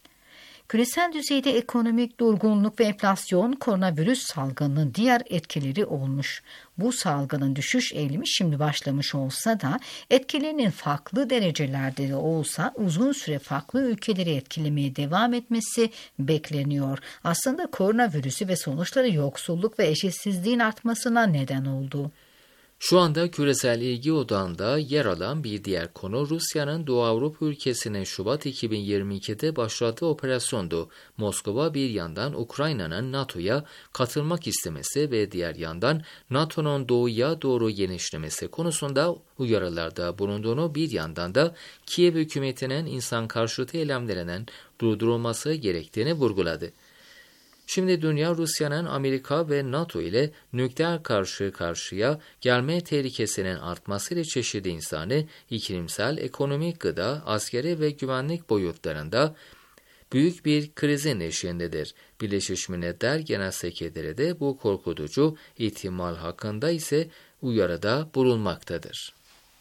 Küresel düzeyde ekonomik durgunluk ve enflasyon koronavirüs salgınının diğer etkileri olmuş. Bu salgının düşüş eğilimi şimdi başlamış olsa da etkilerinin farklı derecelerde de olsa uzun süre farklı ülkeleri etkilemeye devam etmesi bekleniyor. Aslında koronavirüsü ve sonuçları yoksulluk ve eşitsizliğin artmasına neden oldu. Şu anda küresel ilgi odağında yer alan bir diğer konu Rusya'nın Doğu Avrupa ülkesine Şubat 2022'de başlattığı operasyondu. Moskova bir yandan Ukrayna'nın NATO'ya katılmak istemesi ve diğer yandan NATO'nun doğuya doğru genişlemesi konusunda uyarılarda bulunduğunu, bir yandan da Kiev hükümetinin insan karşıtı eylemlerinin durdurulması gerektiğini vurguladı. Şimdi dünya Rusya'nın Amerika ve NATO ile nükleer karşı karşıya gelme tehlikesinin artmasıyla çeşitli insani, iklimsel, ekonomik, gıda, askeri ve güvenlik boyutlarında büyük bir krizin eşiğindedir. Birleşmiş Milletler Genel Sekreteri de bu korkutucu ihtimal hakkında ise uyarıda bulunmaktadır.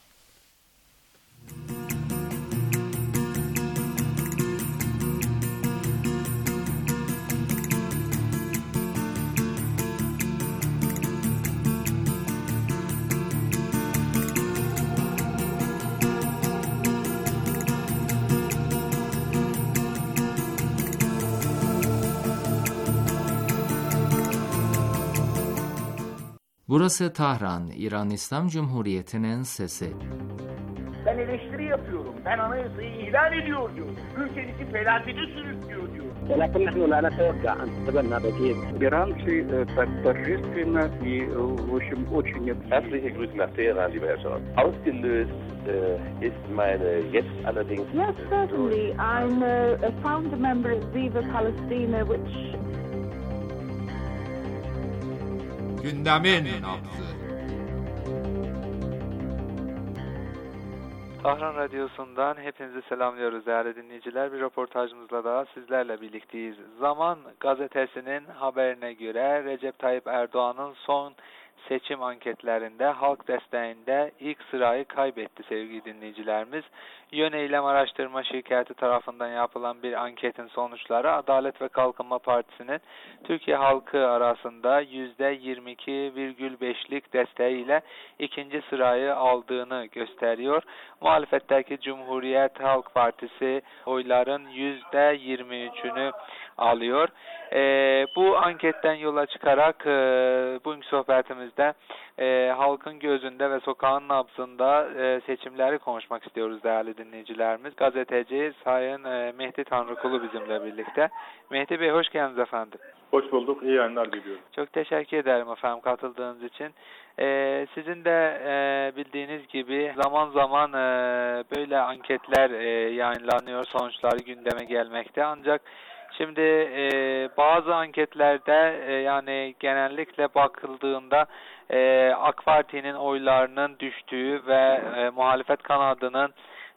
Burası Tahran, İran İslam Cumhuriyeti'nin sesi. Ben eleştiri yapıyorum. Ben anayasayı ihlal ediyor diyor. Ülkenizi felakete sürüklüyor diyor. ولكن نحن لا نتوقع أن تتبنى بديل. Иранцы так торжественно и, в общем, очень... Herzliche Grüße nach Teheran, lieber Herr Scholz. Ausgelöst ist meine jetzt allerdings... Yes, certainly. I'm a founder member of Viva Palestina, which... Gündemin nabzı. Tahran Radyosu'ndan hepinizi selamlıyoruz değerli dinleyiciler. Bir röportajımızla daha sizlerle birlikteyiz. Zaman gazetesinin haberine göre Recep Tayyip Erdoğan'ın son seçim anketlerinde halk desteğinde ilk sırayı kaybetti sevgili dinleyicilerimiz. Yöneylem Araştırma Şirketi tarafından yapılan bir anketin sonuçları Adalet ve Kalkınma Partisi'nin Türkiye halkı arasında %22,5'lik desteğiyle ikinci sırayı aldığını gösteriyor. Muhalefetteki Cumhuriyet Halk Partisi oyların %23'ünü alıyor. Bu anketten yola çıkarak bugünkü sohbetimizde halkın gözünde ve sokağın nabzında seçimleri konuşmak istiyoruz değerli dinleyicilerimiz. Gazeteci Sayın Mehdi Tanrıkulu bizimle birlikte. Mehdi Bey hoş geldiniz efendim. Hoş bulduk. İyi yayınlar diliyorum. Çok teşekkür ederim efendim katıldığınız için. Sizin de bildiğiniz gibi zaman zaman böyle anketler yayınlanıyor, sonuçları gündeme gelmekte. Ancak şimdi bazı anketlerde yani genellikle bakıldığında AK Parti'nin oylarının düştüğü ve muhalefet kanadının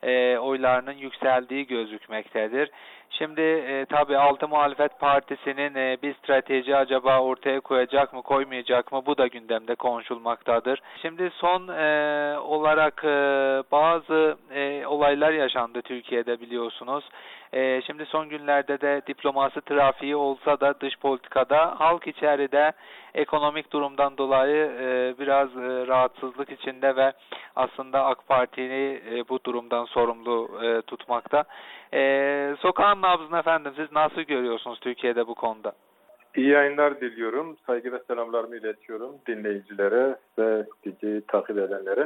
oylarının yükseldiği gözükmektedir. Şimdi tabii Altı Muhalefet Partisi'nin bir strateji acaba ortaya koyacak mı, koymayacak mı, bu da gündemde konuşulmaktadır. Şimdi son olarak bazı olaylar yaşandı Türkiye'de, biliyorsunuz. Şimdi son günlerde de diplomasi trafiği olsa da dış politikada halk içeride ekonomik durumdan dolayı biraz rahatsızlık içinde ve aslında AK Parti'yi bu durumdan sorumlu tutmakta. Sokağın nabzını efendim siz nasıl görüyorsunuz Türkiye'de bu konuda? İyi yayınlar diliyorum. Saygı ve selamlarımı iletiyorum dinleyicilere ve bizi takip edenlere.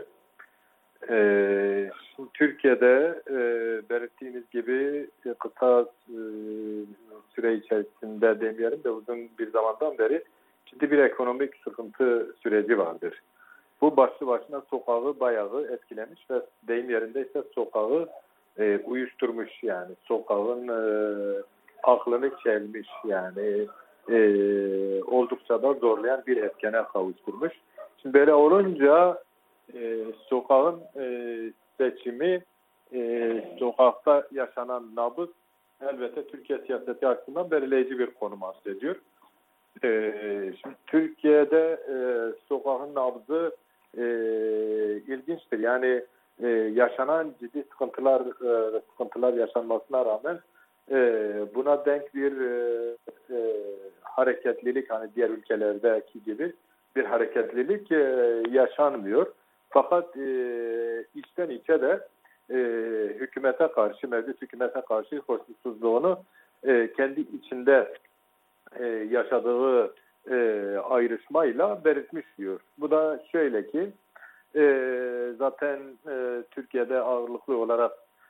Şimdi Türkiye'de belirttiğiniz gibi kısa süre içerisinde demeyelim de uzun bir zamandan beri ciddi bir ekonomik sıkıntı süreci vardır. Bu başlı başına sokağı bayağı etkilemiş ve deyim yerinde ise sokağı uyuşturmuş, yani sokağın aklını çelmiş, yani oldukça da zorlayan bir etkene kavuşturmuş. Şimdi böyle olunca sokağın seçimi, sokakta yaşanan nabız elbette Türkiye siyaseti açısından belirleyici bir konum arz ediyor. Şimdi Türkiye'de sokağın nabzı ilginçtir. Yani yaşanan ciddi sıkıntılar yaşanmasına rağmen buna denk bir hareketlilik, hani diğer ülkelerdeki gibi bir hareketlilik yaşanmıyor. Fakat içten içe de hükümete karşı, mevcut hükümete karşı hoşnutsuzluğunu kendi içinde yaşadığı ayrışmayla belirtmiş diyor. Bu da şöyle ki zaten Türkiye'de ağırlıklı olarak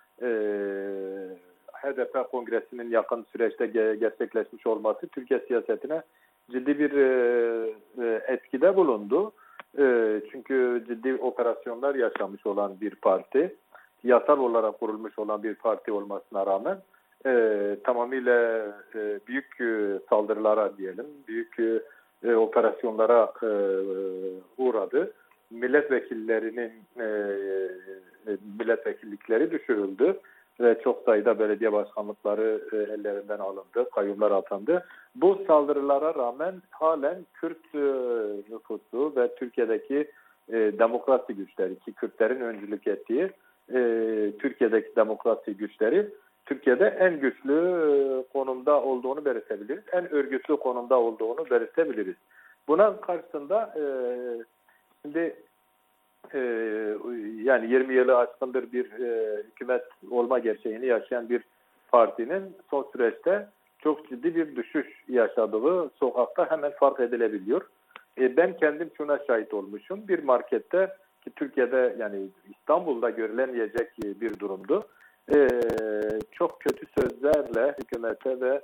HDP Kongresi'nin yakın süreçte gerçekleşmiş olması Türkiye siyasetine ciddi bir etkide bulundu. Çünkü ciddi operasyonlar yaşamış olan bir parti, yasal olarak kurulmuş olan bir parti olmasına rağmen tamamıyla büyük saldırılara diyelim, büyük operasyonlara uğradı. Milletvekillikleri düşürüldü ve çok sayıda belediye başkanlıkları ellerinden alındı, kayyumlar atandı. Bu saldırılara rağmen halen Kürt nüfusu ve Türkiye'deki demokrasi güçleri, ki Kürtlerin öncülük ettiği Türkiye'deki demokrasi güçleri Türkiye'de en güçlü konumda olduğunu belirtebiliriz. En örgütlü konumda olduğunu belirtebiliriz. Buna karşısında şimdi yani 20 yılı aşkındır bir hükümet olma gerçeğini yaşayan bir partinin son süreçte çok ciddi bir düşüş yaşadığı sokakta hemen fark edilebiliyor. Ben kendim şuna şahit olmuşum. Bir markette, ki Türkiye'de yani İstanbul'da görülemeyecek bir durumdu. Çok kötü sözlerle hükümete ve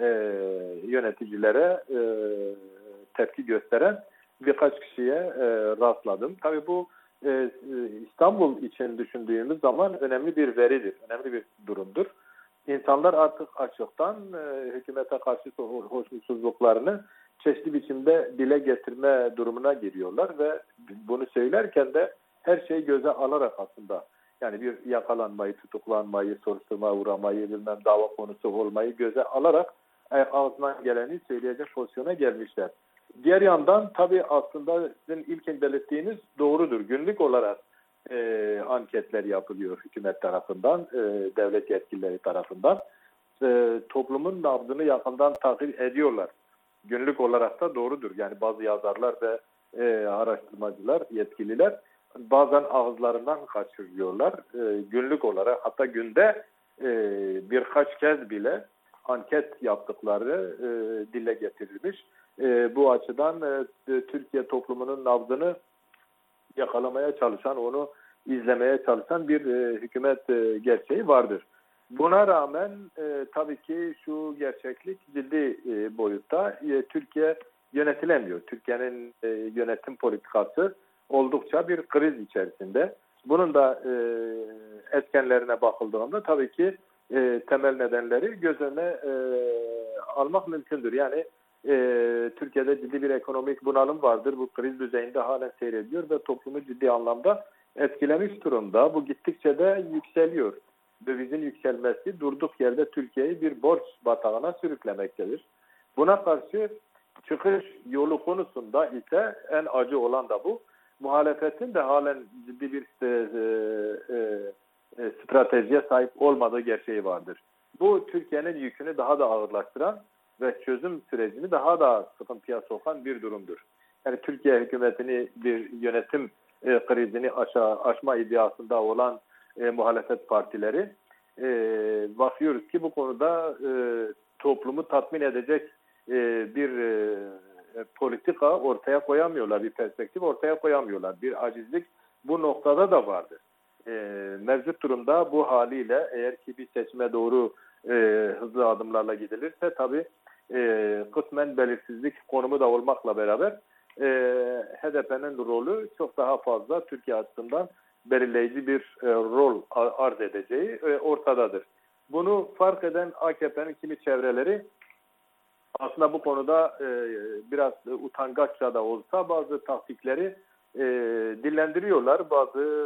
yöneticilere tepki gösteren birkaç kişiye rastladım. Tabii bu İstanbul için düşündüğümüz zaman önemli bir veridir, önemli bir durumdur. İnsanlar artık açıktan hükümete karşı hoşnutsuzluklarını çeşitli biçimde dile getirme durumuna giriyorlar ve bunu söylerken de her şeyi göze alarak aslında, yani bir yakalanmayı, tutuklanmayı, soruşturmaya uğramayı, dava konusu olmayı göze alarak ağzından geleni söyleyecek pozisyona gelmişler. Diğer yandan tabii aslında sizin ilkin belirttiğiniz doğrudur. Günlük olarak anketler yapılıyor hükümet tarafından, devlet yetkilileri tarafından. Toplumun nabzını yakından takip ediyorlar. Günlük olarak da doğrudur. Yani bazı yazarlar ve araştırmacılar, yetkililer bazen ağızlarından kaçırıyorlar. Günlük olarak, hatta günde birkaç kez bile anket yaptıkları dile getirilmiş. Bu açıdan Türkiye toplumunun nabzını yakalamaya çalışan, onu izlemeye çalışan bir hükümet gerçeği vardır. Buna rağmen tabii ki şu gerçeklik ciddi boyutta, Türkiye yönetilemiyor. Türkiye'nin yönetim politikası oldukça bir kriz içerisinde. Bunun da etkenlerine bakıldığında tabii ki temel nedenleri göz önüne almak mümkündür. Yani Türkiye'de ciddi bir ekonomik bunalım vardır. Bu kriz düzeyinde halen seyrediyor ve toplumu ciddi anlamda etkilemiş durumda. Bu gittikçe de yükseliyor. Dövizin yükselmesi durduk yerde Türkiye'yi bir borç batağına sürüklemektedir. Buna karşı çıkış yolu konusunda ise en acı olan da bu. Muhalefetin de halen ciddi bir stratejiye sahip olmadığı gerçeği vardır. Bu Türkiye'nin yükünü daha da ağırlaştıran ve çözüm sürecini daha da sıkıntıya sokan bir durumdur. Yani Türkiye hükümetini bir yönetim krizini aşma iddiasında olan muhalefet partileri bakıyoruz ki bu konuda toplumu tatmin edecek bir politika ortaya koyamıyorlar, bir perspektif ortaya koyamıyorlar. Bir acizlik bu noktada da vardır. Mevcut durumda bu haliyle eğer ki bir seçime doğru hızlı adımlarla gidilirse tabii kısmen belirsizlik konumu da olmakla beraber HDP'nin rolü çok daha fazla Türkiye açısından belirleyici bir rol arz edeceği ortadadır. Bunu fark eden AKP'nin kimi çevreleri aslında bu konuda biraz utangaçça da olsa bazı taktikleri dillendiriyorlar. Bazı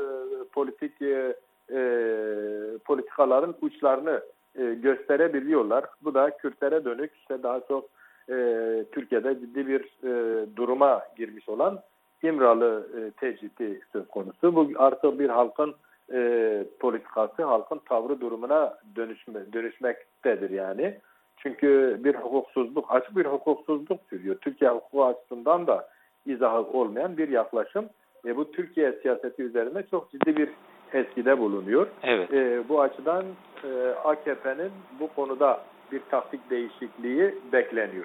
politikaların uçlarını gösterebiliyorlar. Bu da Kürtlere dönük işte daha çok Türkiye'de ciddi bir duruma girmiş olan İmralı tecridi söz konusu. Bu artık bir halkın politikası, halkın tavrı durumuna dönüşmektedir yani. Çünkü bir hukuksuzluk, açık bir hukuksuzluk sürüyor. Türkiye hukuku açısından da izahı olmayan bir yaklaşım. Bu Türkiye siyaseti üzerine çok ciddi bir etkide bulunuyor. Evet. Bu açıdan AKP'nin bu konuda bir taktik değişikliği bekleniyor.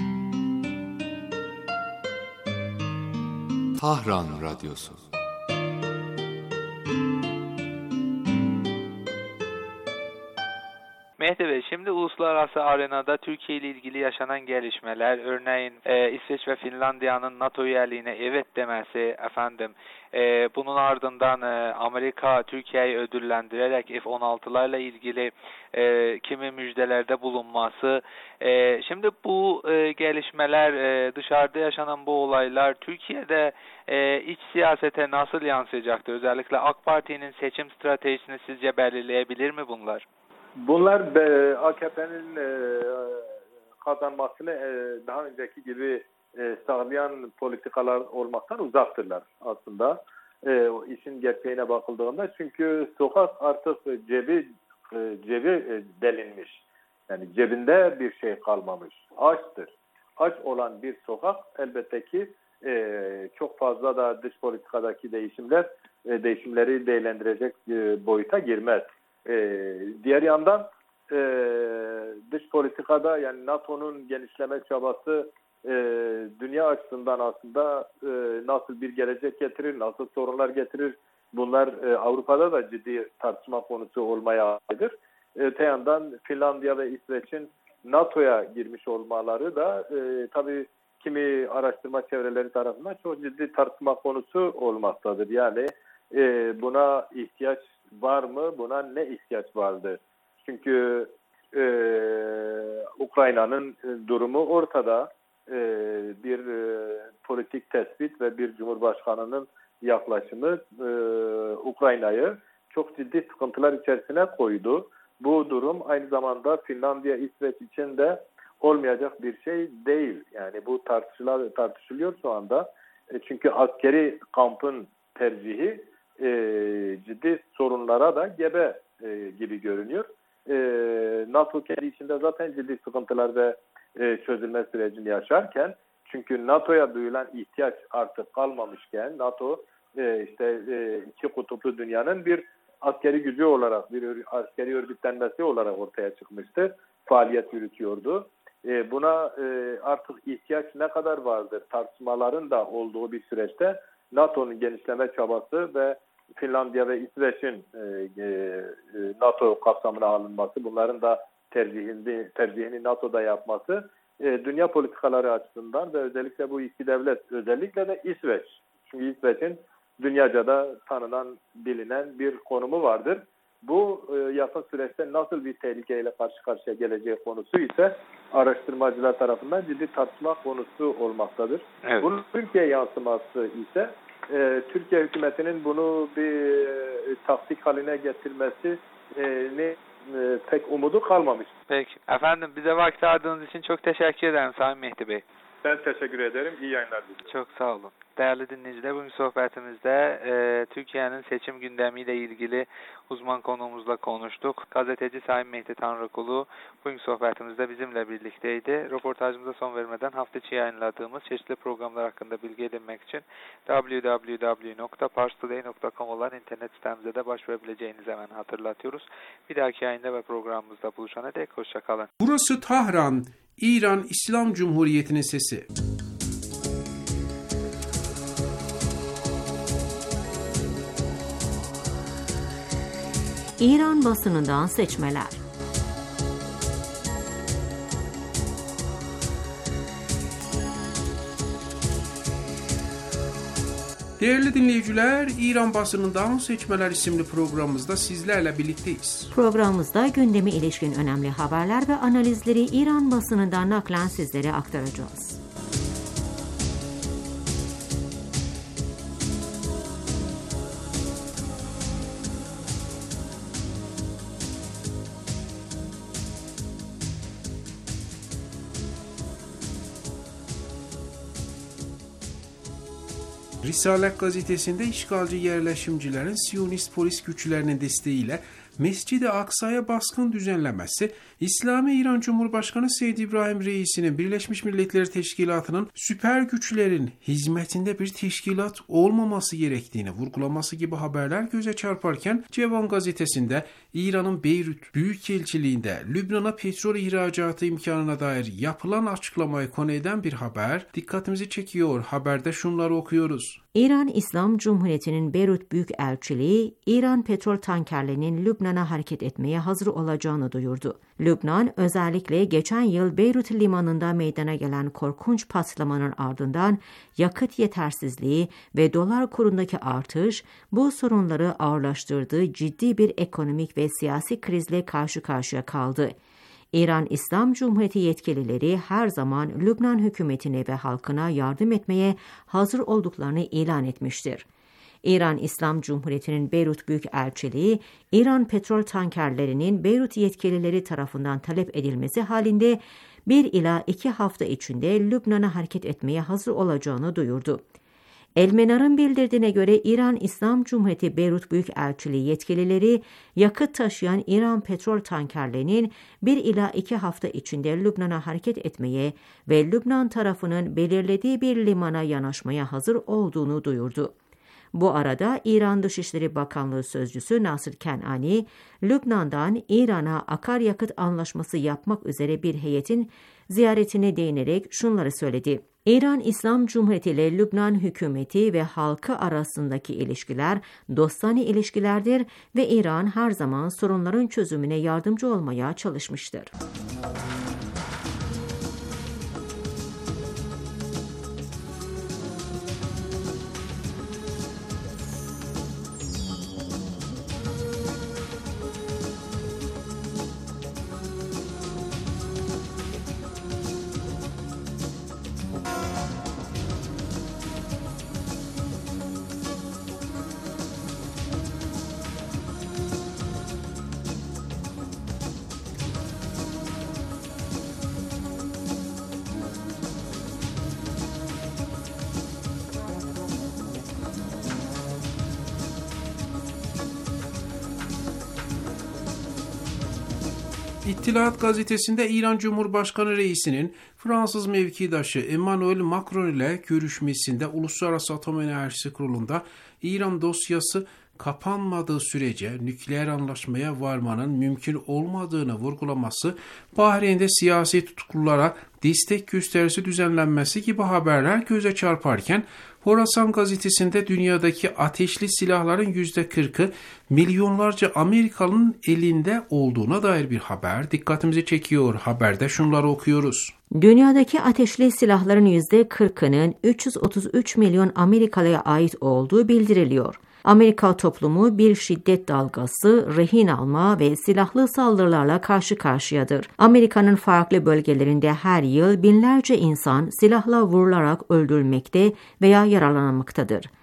Tahran Radyosu. Mehdi Bey, şimdi uluslararası arenada Türkiye ile ilgili yaşanan gelişmeler, örneğin İsveç ve Finlandiya'nın NATO üyeliğine evet demesi, bunun ardından Amerika Türkiye'yi ödüllendirerek F-16'larla ilgili kimi müjdelerde bulunması. Şimdi bu gelişmeler, dışarıda yaşanan bu olaylar Türkiye'de iç siyasete nasıl yansıyacaktır? Özellikle AK Parti'nin seçim stratejisini sizce belirleyebilir mi bunlar? Bunlar AKP'nin kazanmasını daha önceki gibi sağlayan politikalar olmaktan uzaktırlar aslında. İşin gerçeğine bakıldığında çünkü sokak artık cebi delinmiş. Yani cebinde bir şey kalmamış. Açtır. Aç olan bir sokak elbette ki çok fazla da dış politikadaki değişimleri değerlendirecek boyuta girmez. Diğer yandan dış politikada yani NATO'nun genişleme çabası dünya açısından aslında nasıl bir gelecek getirir, nasıl sorunlar getirir, bunlar Avrupa'da da ciddi tartışma konusu olmaya ait. Öte yandan Finlandiya ve İsveç'in NATO'ya girmiş olmaları da tabii kimi araştırma çevreleri tarafından çok ciddi tartışma konusu olmaktadır. Yani buna ihtiyaç var mı? Buna ne ihtiyaç vardı? Çünkü Ukrayna'nın durumu ortada. Bir politik tespit ve bir cumhurbaşkanının yaklaşımı Ukrayna'yı çok ciddi sıkıntılar içerisine koydu. Bu durum aynı zamanda Finlandiya, İsveç için de olmayacak bir şey değil. Yani bu tartışılıyor şu anda. Çünkü askeri kampın tercihi ciddi sorunlara da gebe gibi görünüyor. NATO kendi içinde zaten ciddi sıkıntılar ve çözülme sürecini yaşarken, çünkü NATO'ya duyulan ihtiyaç artık kalmamışken, NATO iki kutuplu dünyanın bir askeri gücü olarak, bir askeri örgütlenmesi olarak ortaya çıkmıştı. Faaliyet yürütüyordu. Buna artık ihtiyaç ne kadar vardır tartışmaların da olduğu bir süreçte NATO'nun genişleme çabası ve Finlandiya ve İsveç'in NATO kapsamına alınması, bunların da tercihini NATO'da yapması dünya politikaları açısından ve özellikle bu iki devlet, özellikle de İsveç. Çünkü İsveç'in dünyaca da tanınan, bilinen bir konumu vardır. Bu yakın süreçte nasıl bir tehlikeyle karşı karşıya geleceği konusu ise araştırmacılar tarafından ciddi tartışma konusu olmaktadır. Evet. Bunun Türkiye yansıması ise Türkiye hükümetinin bunu bir taktik haline getirmesi pek umudu kalmamış. Peki. Efendim bize vakit ayırdığınız için çok teşekkür ederim Sayın Mehdi Bey. Ben teşekkür ederim. İyi yayınlar diliyorum. Çok sağ olun. Değerli dinleyiciler, bugün sohbetimizde Türkiye'nin seçim gündemiyle ilgili uzman konuğumuzla konuştuk. Gazeteci Sayın Mehdi Tanrıkulu bugün sohbetimizde bizimle birlikteydi. Röportajımıza son vermeden hafta içi yayınladığımız çeşitli programlar hakkında bilgi edinmek için www.parstoday.com olan internet sitemize de başvurabileceğinizi hemen hatırlatıyoruz. Bir dahaki yayında ve programımızda buluşana dek hoşçakalın. Burası Tahran, İran İslam Cumhuriyeti'nin sesi. İran basınından seçmeler. Değerli dinleyiciler, İran basınından seçmeler isimli programımızda sizlerle birlikteyiz. Programımızda gündeme ilişkin önemli haberler ve analizleri İran basınından naklen sizlere aktaracağız. Risalet gazetesinde işgalci yerleşimcilerin Siyonist polis güçlerinin desteğiyle Mescid-i Aksa'ya baskın düzenlemesi, İslami İran Cumhurbaşkanı Seyyid İbrahim Reis'inin Birleşmiş Milletler Teşkilatı'nın süper güçlerin hizmetinde bir teşkilat olmaması gerektiğini vurgulaması gibi haberler göze çarparken, Cevan gazetesinde İran'ın Beyrut Büyükelçiliğinde Lübnan'a petrol ihracatı imkanına dair yapılan açıklamayı konu eden bir haber dikkatimizi çekiyor. Haberde şunları okuyoruz. İran İslam Cumhuriyeti'nin Beyrut Büyükelçiliği, İran petrol tankerlerinin Lübnan'a hareket etmeye hazır olacağını duyurdu. Lübnan, özellikle geçen yıl Beyrut limanında meydana gelen korkunç patlamanın ardından yakıt yetersizliği ve dolar kurundaki artış, bu sorunları ağırlaştırdığı ciddi bir ekonomik ve siyasi krizle karşı karşıya kaldı. İran İslam Cumhuriyeti yetkilileri her zaman Lübnan hükümetine ve halkına yardım etmeye hazır olduklarını ilan etmiştir. İran İslam Cumhuriyeti'nin Beyrut Büyükelçiliği, İran petrol tankerlerinin Beyrut yetkilileri tarafından talep edilmesi halinde 1 ila 2 hafta içinde Lübnan'a hareket etmeye hazır olacağını duyurdu. El-Menar'ın bildirdiğine göre İran İslam Cumhuriyeti Beyrut Büyükelçiliği yetkilileri yakıt taşıyan İran petrol tankerlerinin 1 ila 2 hafta içinde Lübnan'a hareket etmeye ve Lübnan tarafının belirlediği bir limana yanaşmaya hazır olduğunu duyurdu. Bu arada İran Dışişleri Bakanlığı Sözcüsü Nasır Kenani, Lübnan'dan İran'a akaryakıt anlaşması yapmak üzere bir heyetin ziyaretine değinerek şunları söyledi. İran İslam Cumhuriyeti ile Lübnan hükümeti ve halkı arasındaki ilişkiler dostane ilişkilerdir ve İran her zaman sorunların çözümüne yardımcı olmaya çalışmıştır. İttihat gazetesinde İran Cumhurbaşkanı Reisi'nin Fransız mevkidaşı Emmanuel Macron ile görüşmesinde Uluslararası Atom Enerjisi Kurulu'nda İran dosyası kapanmadığı sürece nükleer anlaşmaya varmanın mümkün olmadığını vurgulaması, Bahreyn'de siyasi tutuklulara destek gösterisi düzenlenmesi gibi haberler göze çarparken, Horasan gazetesinde dünyadaki ateşli silahların %40'ı milyonlarca Amerikalı'nın elinde olduğuna dair bir haber dikkatimizi çekiyor. Haberde şunları okuyoruz. Dünyadaki ateşli silahların %40'ının 333 milyon Amerikalı'ya ait olduğu bildiriliyor. Amerika toplumu bir şiddet dalgası, rehin alma ve silahlı saldırılarla karşı karşıyadır. Amerika'nın farklı bölgelerinde her yıl binlerce insan silahla vurularak öldürülmekte veya yaralanmaktadır.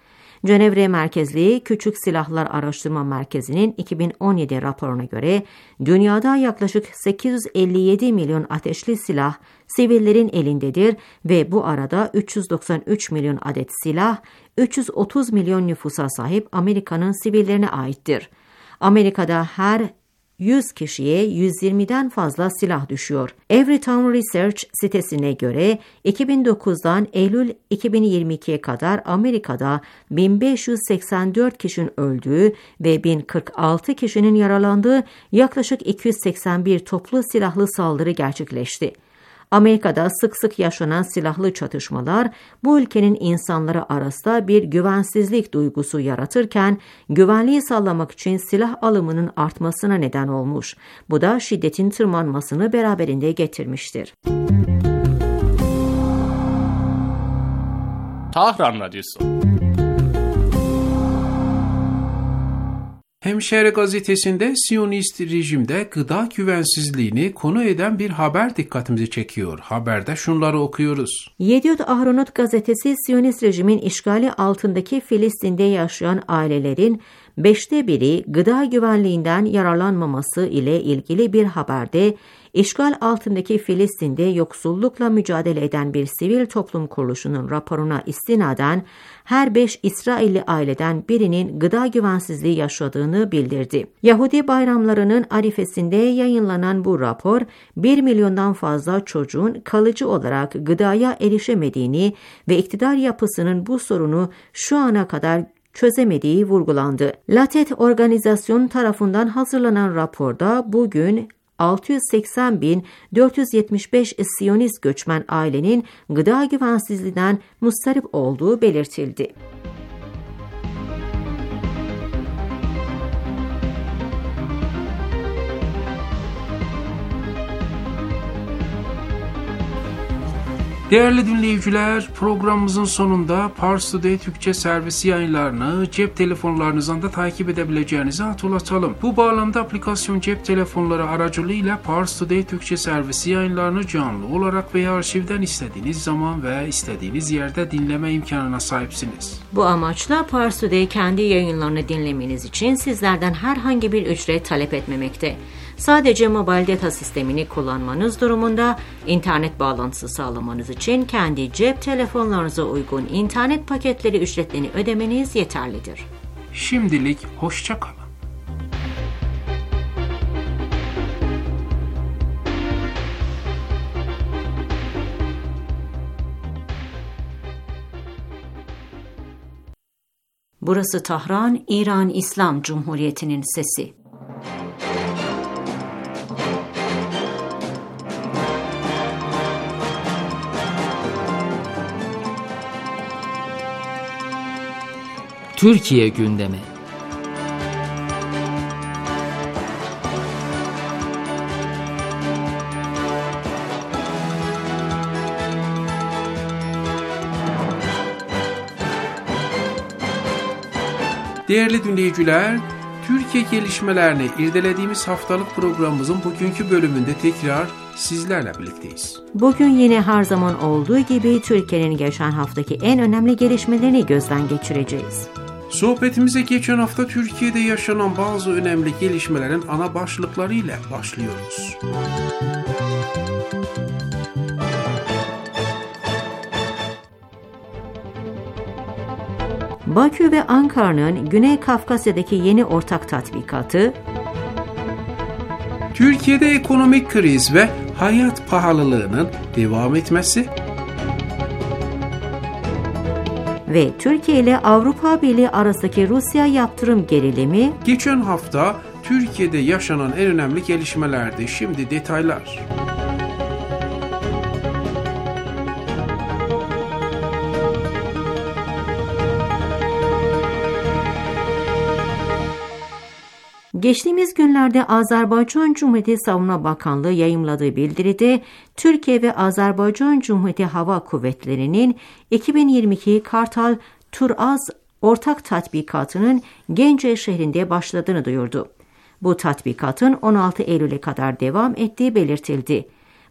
Cenevre merkezli Küçük Silahlar Araştırma Merkezi'nin 2017 raporuna göre dünyada yaklaşık 857 milyon ateşli silah sivillerin elindedir ve bu arada 393 milyon adet silah 330 milyon nüfusa sahip Amerika'nın sivillerine aittir. Amerika'da her 100 kişiye 120'den fazla silah düşüyor. Everytown Research sitesine göre 2009'dan Eylül 2022'ye kadar Amerika'da 1584 kişinin öldüğü ve 1046 kişinin yaralandığı yaklaşık 281 toplu silahlı saldırı gerçekleşti. Amerika'da sık sık yaşanan silahlı çatışmalar bu ülkenin insanları arasında bir güvensizlik duygusu yaratırken güvenliği sağlamak için silah alımının artmasına neden olmuş. Bu da şiddetin tırmanmasını beraberinde getirmiştir. Tahran Radyosu. Hemşehre gazetesinde Siyonist rejimde gıda güvensizliğini konu eden bir haber dikkatimizi çekiyor. Haberde şunları okuyoruz. Yediot Ahronot gazetesi Siyonist rejimin işgali altındaki Filistin'de yaşayan ailelerin 5'te biri gıda güvenliğinden yararlanmaması ile ilgili bir haberde işgal altındaki Filistin'de yoksullukla mücadele eden bir sivil toplum kuruluşunun raporuna istinaden her 5 İsrailli aileden birinin gıda güvensizliği yaşadığını bildirdi. Yahudi bayramlarının arifesinde yayınlanan bu rapor 1 milyondan fazla çocuğun kalıcı olarak gıdaya erişemediğini ve iktidar yapısının bu sorunu şu ana kadar çözemediği vurgulandı. Latet organizasyon tarafından hazırlanan raporda bugün 680.475 Siyonist göçmen ailenin gıda güvensizliğinden muzdarip olduğu belirtildi. Değerli dinleyiciler, programımızın sonunda Pars Today Türkçe servisi yayınlarını cep telefonlarınızdan da takip edebileceğinizi hatırlatalım. Bu bağlamda aplikasyon cep telefonları aracılığıyla Pars Today Türkçe servisi yayınlarını canlı olarak veya arşivden istediğiniz zaman ve istediğiniz yerde dinleme imkanına sahipsiniz. Bu amaçla Pars Today kendi yayınlarını dinlemeniz için sizlerden herhangi bir ücret talep etmemekte. Sadece mobil data sistemini kullanmanız durumunda internet bağlantısı sağlamanız için kendi cep telefonlarınıza uygun internet paketleri ücretlerini ödemeniz yeterlidir. Şimdilik hoşça kalın. Burası Tahran, İran İslam Cumhuriyeti'nin sesi. Türkiye gündemi. Değerli dinleyiciler, Türkiye gelişmelerini irdelediğimiz haftalık programımızın bugünkü bölümünde tekrar sizlerle birlikteyiz. Bugün yine her zaman olduğu gibi Türkiye'nin geçen haftaki en önemli gelişmelerini gözden geçireceğiz. Sohbetimize geçen hafta Türkiye'de yaşanan bazı önemli gelişmelerin ana başlıklarıyla başlıyoruz. Bakü ve Ankara'nın Güney Kafkasya'daki yeni ortak tatbikatı, Türkiye'de ekonomik kriz ve hayat pahalılığının devam etmesi ve Türkiye ile Avrupa Birliği arasındaki Rusya yaptırım gerilimi, geçen hafta Türkiye'de yaşanan en önemli gelişmelerdi. Şimdi detaylar. Geçtiğimiz günlerde Azerbaycan Cumhuriyeti Savunma Bakanlığı yayımladığı bildiride Türkiye ve Azerbaycan Cumhuriyeti Hava Kuvvetleri'nin 2022 Kartal Turaz ortak tatbikatının Gence şehrinde başladığını duyurdu. Bu tatbikatın 16 Eylül'e kadar devam ettiği belirtildi.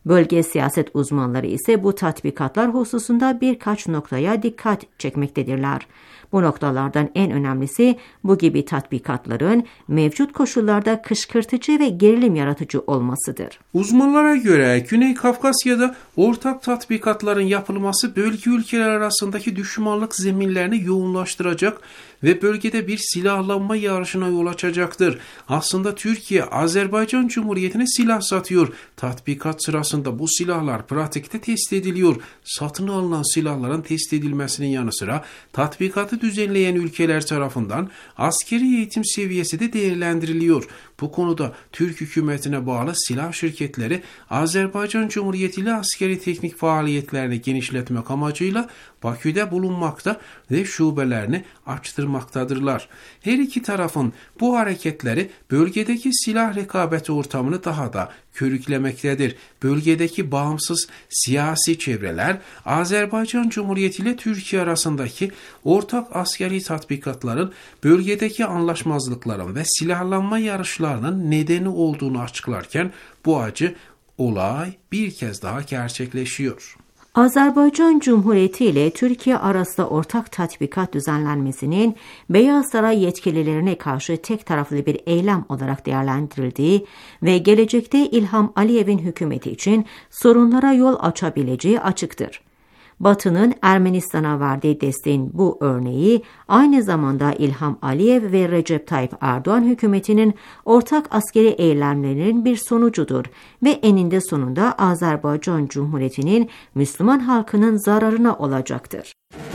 Bölge siyaset uzmanları ise bu tatbikatlar hususunda birkaç noktaya dikkat çekmektedirler. Bu noktalardan en önemlisi bu gibi tatbikatların mevcut koşullarda kışkırtıcı ve gerilim yaratıcı olmasıdır. Uzmanlara göre Güney Kafkasya'da ortak tatbikatların yapılması bölge ülkeler arasındaki düşmanlık zeminlerini yoğunlaştıracak ve bölgede bir silahlanma yarışına yol açacaktır. Aslında Türkiye, Azerbaycan Cumhuriyeti'ne silah satıyor. Tatbikat sırasında bu silahlar pratikte test ediliyor. Satın alınan silahların test edilmesinin yanı sıra tatbikatı düzenleyen ülkeler tarafından askeri eğitim seviyesi de değerlendiriliyor. Bu konuda Türk hükümetine bağlı silah şirketleri Azerbaycan Cumhuriyeti ile askeri teknik faaliyetlerini genişletmek amacıyla Bakü'de bulunmakta ve şubelerini açtırmaktadırlar. Her iki tarafın bu hareketleri bölgedeki silah rekabeti ortamını daha da körüklemektedir. Bölgedeki bağımsız siyasi çevreler Azerbaycan Cumhuriyeti ile Türkiye arasındaki ortak askeri tatbikatların bölgedeki anlaşmazlıkların ve silahlanma yarışlarının nedeni olduğunu açıklarken bu acı olay bir kez daha gerçekleşiyor. Azerbaycan Cumhuriyeti ile Türkiye arasında ortak tatbikat düzenlenmesinin Beyaz Saray yetkililerine karşı tek taraflı bir eylem olarak değerlendirildiği ve gelecekte İlham Aliyev'in hükümeti için sorunlara yol açabileceği açıktır. Batı'nın Ermenistan'a verdiği desteğin bu örneği aynı zamanda İlham Aliyev ve Recep Tayyip Erdoğan hükümetinin ortak askeri eylemlerinin bir sonucudur ve eninde sonunda Azerbaycan Cumhuriyeti'nin Müslüman halkının zararına olacaktır.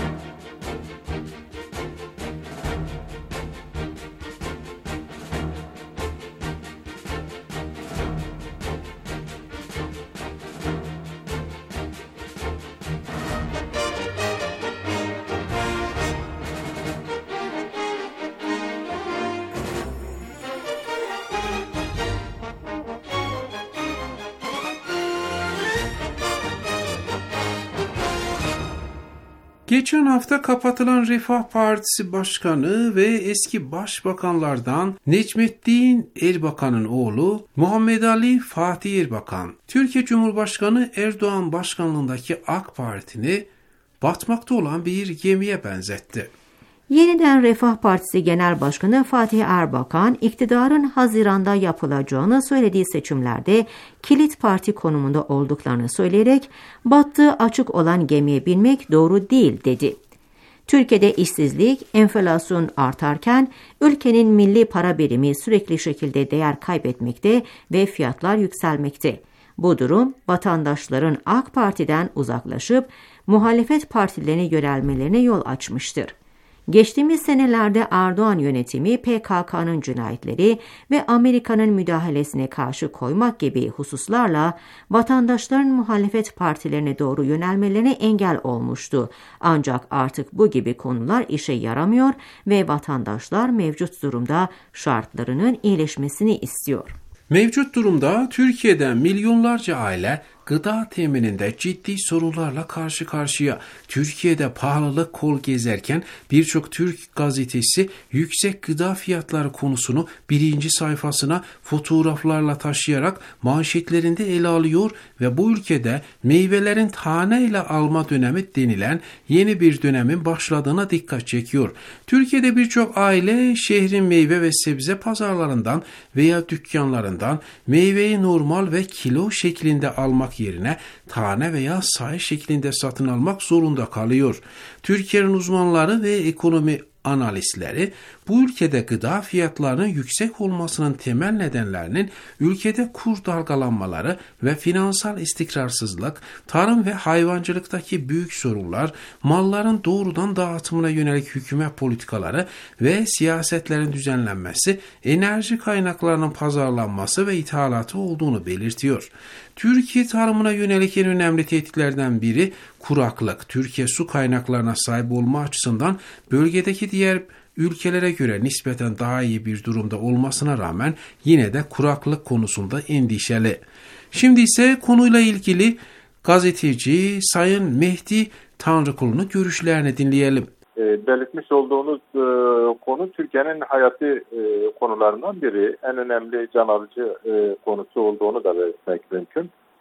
Geçen hafta kapatılan Refah Partisi Başkanı ve eski başbakanlardan Necmettin Erbakan'ın oğlu Muhammed Ali Fatih Erbakan, Türkiye Cumhurbaşkanı Erdoğan başkanlığındaki AK Parti'ni batmakta olan bir gemiye benzetti. Yeniden Refah Partisi Genel Başkanı Fatih Erbakan, iktidarın Haziran'da yapılacağını söylediği seçimlerde kilit parti konumunda olduklarını söyleyerek battığı açık olan gemiye binmek doğru değil dedi. Türkiye'de işsizlik, enflasyon artarken ülkenin milli para birimi sürekli şekilde değer kaybetmekte ve fiyatlar yükselmekte. Bu durum vatandaşların AK Parti'den uzaklaşıp muhalefet partilerine yönelmelerine yol açmıştır. Geçtiğimiz senelerde Erdoğan yönetimi PKK'nın cinayetleri ve Amerika'nın müdahalesine karşı koymak gibi hususlarla vatandaşların muhalefet partilerine doğru yönelmelerine engel olmuştu. Ancak artık bu gibi konular işe yaramıyor ve vatandaşlar mevcut durumda şartlarının iyileşmesini istiyor. Mevcut durumda Türkiye'de milyonlarca aile gıda temininde ciddi sorunlarla karşı karşıya. Türkiye'de pahalılık kol gezerken birçok Türk gazetesi yüksek gıda fiyatları konusunu birinci sayfasına fotoğraflarla taşıyarak manşetlerinde ele alıyor ve bu ülkede meyvelerin taneyle alma dönemi denilen yeni bir dönemin başladığına dikkat çekiyor. Türkiye'de birçok aile şehrin meyve ve sebze pazarlarından veya dükkanlarından meyveyi normal ve kilo şeklinde almak yerine tane veya sayı şeklinde satın almak zorunda kalıyor. Türkiye'nin uzmanları ve ekonomi analistleri bu ülkede gıda fiyatlarının yüksek olmasının temel nedenlerinin ülkede kur dalgalanmaları ve finansal istikrarsızlık, tarım ve hayvancılıktaki büyük sorunlar, malların doğrudan dağıtımına yönelik hükümet politikaları ve siyasetlerin düzenlenmesi, enerji kaynaklarının pazarlanması ve ithalatı olduğunu belirtiyor. Türkiye tarımına yönelik en önemli tehditlerden biri kuraklık. Türkiye su kaynaklarına sahip olma açısından bölgedeki diğer ülkelere göre nispeten daha iyi bir durumda olmasına rağmen yine de kuraklık konusunda endişeli. Şimdi ise konuyla ilgili gazeteci Sayın Mehdi Tanrıkulu'nun görüşlerini dinleyelim. Belirtmiş olduğunuz konu Türkiye'nin hayati konularından biri. En önemli can alıcı konusu olduğunu da belirtmek mümkün.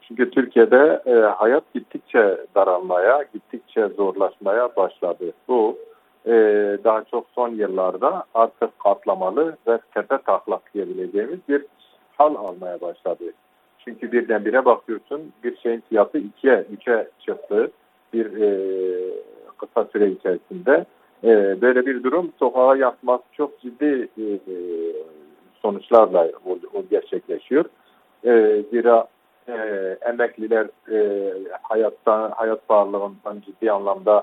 Çünkü Türkiye'de hayat gittikçe daralmaya, gittikçe zorlaşmaya başladı. Bu daha çok son yıllarda artık katlamalı ve tepe taklak diyebileceğimiz bir hal almaya başladı. Çünkü birdenbire bakıyorsun bir şeyin fiyatı 2'ye, 3'e çıktı bir kısa süre içerisinde. Böyle bir durum sokağa yatmak çok ciddi sonuçlarla gerçekleşiyor. Zira emekliler hayat pahalılığından ciddi anlamda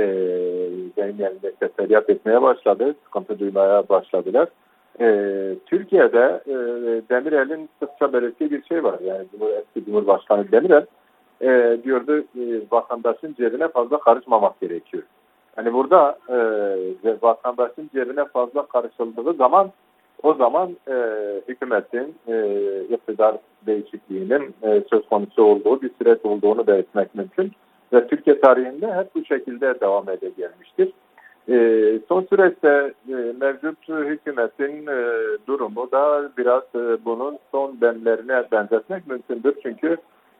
feryat etmeye başladı, sıkıntı duymaya başladılar. Türkiye'de Demirel'in sıkça belirttiği bir şey var. Yani eski Cumhurbaşkanı Demirel diyordu vatandaşın cebine fazla karışmamak gerekiyor. Yani burada vatandaşın cebine fazla karışıldığı zaman o zaman hükümetin iktidar değişikliğinin söz konusu olduğu bir süreç olduğunu belirtmek mümkün. Ve Türkiye tarihinde hep bu şekilde devam ede gelmiştir. Son süreçte mevcut hükümetin durumu da biraz bunun son demlerine benzetmek mümkündür. Çünkü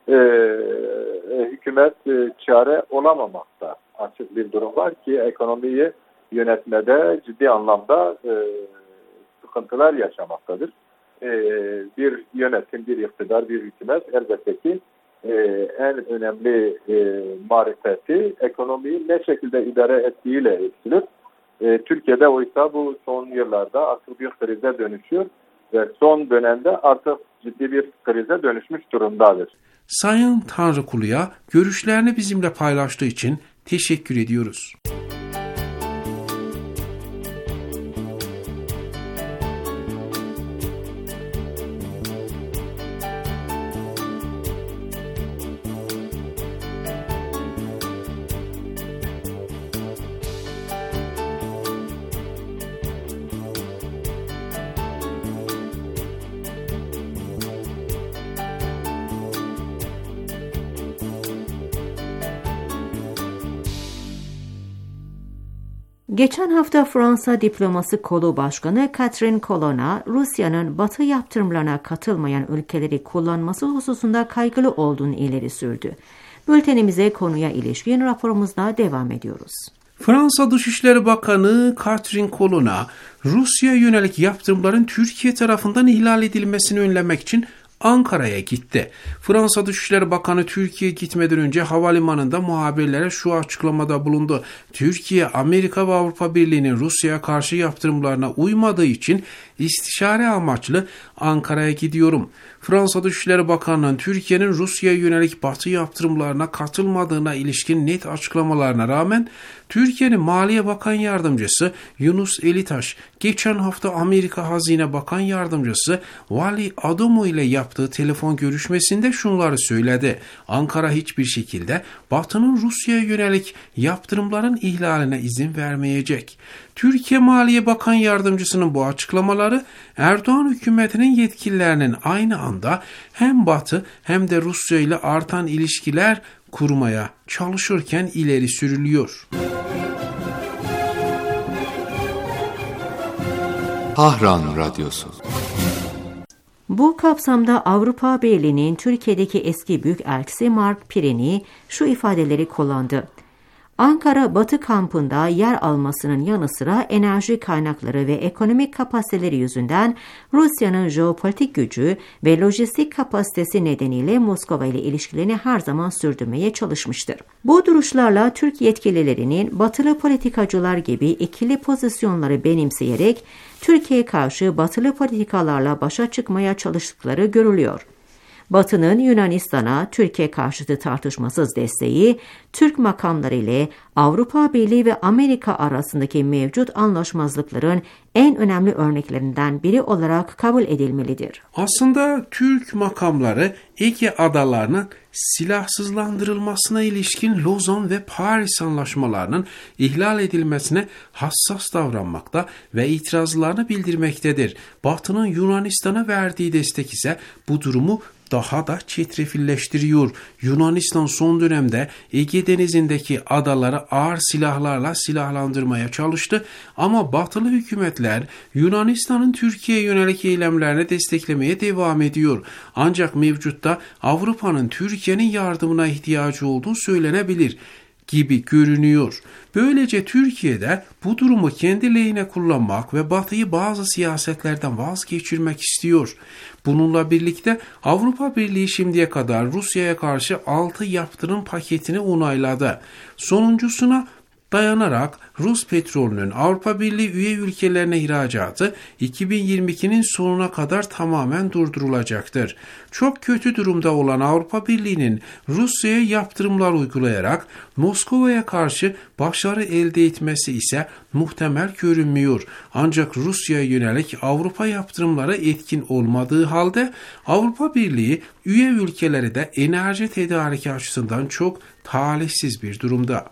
hükümet çare olamamakta. Açık bir durum var ki ekonomiyi yönetmede ciddi anlamda sıkıntılar yaşamaktadır. Bir yönetim, bir iktidar, bir hükümet elbette ki en önemli marifeti ekonomiyi ne şekilde idare ettiğiyle ölçülür. Türkiye'de oysa bu son yıllarda artık bir krize dönüşüyor ve son dönemde artık ciddi bir krize dönüşmüş durumdadır. Sayın Tanrıkulu'ya görüşlerini bizimle paylaştığı için teşekkür ediyoruz. Geçen hafta Fransa Diploması Kolu Başkanı Catherine Colonna, Rusya'nın Batı yaptırımlarına katılmayan ülkeleri kullanması hususunda kaygılı olduğunu ileri sürdü. Bültenimize konuya ilişkin raporumuzda devam ediyoruz. Fransa Dışişleri Bakanı Catherine Colonna, Rusya'ya yönelik yaptırımların Türkiye tarafından ihlal edilmesini önlemek için Ankara'ya gitti. Fransa Dışişleri Bakanı Türkiye'ye gitmeden önce havalimanında muhabirlere şu açıklamada bulundu. Türkiye, Amerika ve Avrupa Birliği'nin Rusya'ya karşı yaptırımlarına uymadığı için istişare amaçlı Ankara'ya gidiyorum. Fransa Dışişleri Bakanı'nın Türkiye'nin Rusya'ya yönelik Batı yaptırımlarına katılmadığına ilişkin net açıklamalarına rağmen Türkiye'nin Maliye Bakan Yardımcısı Yunus Elitaş geçen hafta Amerika Hazine Bakan Yardımcısı Vali Adomo ile yaptığı telefon görüşmesinde şunları söyledi. Ankara hiçbir şekilde Batı'nın Rusya'ya yönelik yaptırımların ihlaline izin vermeyecek. Türkiye Maliye Bakan Yardımcısının bu açıklamaları Erdoğan hükümetinin yetkililerinin aynı anda hem Batı hem de Rusya ile artan ilişkiler kurmaya çalışırken ileri sürülüyor. Tahran Radyosu. Bu kapsamda Avrupa Birliği'nin Türkiye'deki eski büyükelçisi Mark Pirini şu ifadeleri kullandı. Ankara Batı kampında yer almasının yanı sıra enerji kaynakları ve ekonomik kapasiteleri yüzünden Rusya'nın jeopolitik gücü ve lojistik kapasitesi nedeniyle Moskova ile ilişkilerini her zaman sürdürmeye çalışmıştır. Bu duruşlarla Türk yetkililerinin batılı politikacılar gibi ikili pozisyonları benimseyerek Türkiye'ye karşı batılı politikalarla başa çıkmaya çalıştıkları görülüyor. Batı'nın Yunanistan'a Türkiye karşıtı tartışmasız desteği, Türk makamları ile Avrupa Birliği ve Amerika arasındaki mevcut anlaşmazlıkların en önemli örneklerinden biri olarak kabul edilmelidir. Aslında Türk makamları Ege adalarının silahsızlandırılmasına ilişkin Lozan ve Paris anlaşmalarının ihlal edilmesine hassas davranmakta ve itirazlarını bildirmektedir. Batı'nın Yunanistan'a verdiği destek ise bu durumu daha da çetrefilleştiriyor. Yunanistan son dönemde Ege Denizi'ndeki adaları ağır silahlarla silahlandırmaya çalıştı ama batılı hükümetler Yunanistan'ın Türkiye'ye yönelik eylemlerini desteklemeye devam ediyor. Ancak mevcutta Avrupa'nın Türkiye'nin yardımına ihtiyacı olduğu söylenebilir gibi görünüyor. Böylece Türkiye'de bu durumu kendi lehine kullanmak ve Batı'yı bazı siyasetlerden vazgeçirmek istiyor. Bununla birlikte Avrupa Birliği şimdiye kadar Rusya'ya karşı 6 yaptırım paketini onayladı. Sonuncusuna dayanarak Rus petrolünün Avrupa Birliği üye ülkelerine ihracatı 2022'nin sonuna kadar tamamen durdurulacaktır. Çok kötü durumda olan Avrupa Birliği'nin Rusya'ya yaptırımlar uygulayarak Moskova'ya karşı başarı elde etmesi ise muhtemel görünmüyor. Ancak Rusya'ya yönelik Avrupa yaptırımları etkin olmadığı halde Avrupa Birliği üye ülkeleri de enerji tedariki açısından çok talihsiz bir durumda.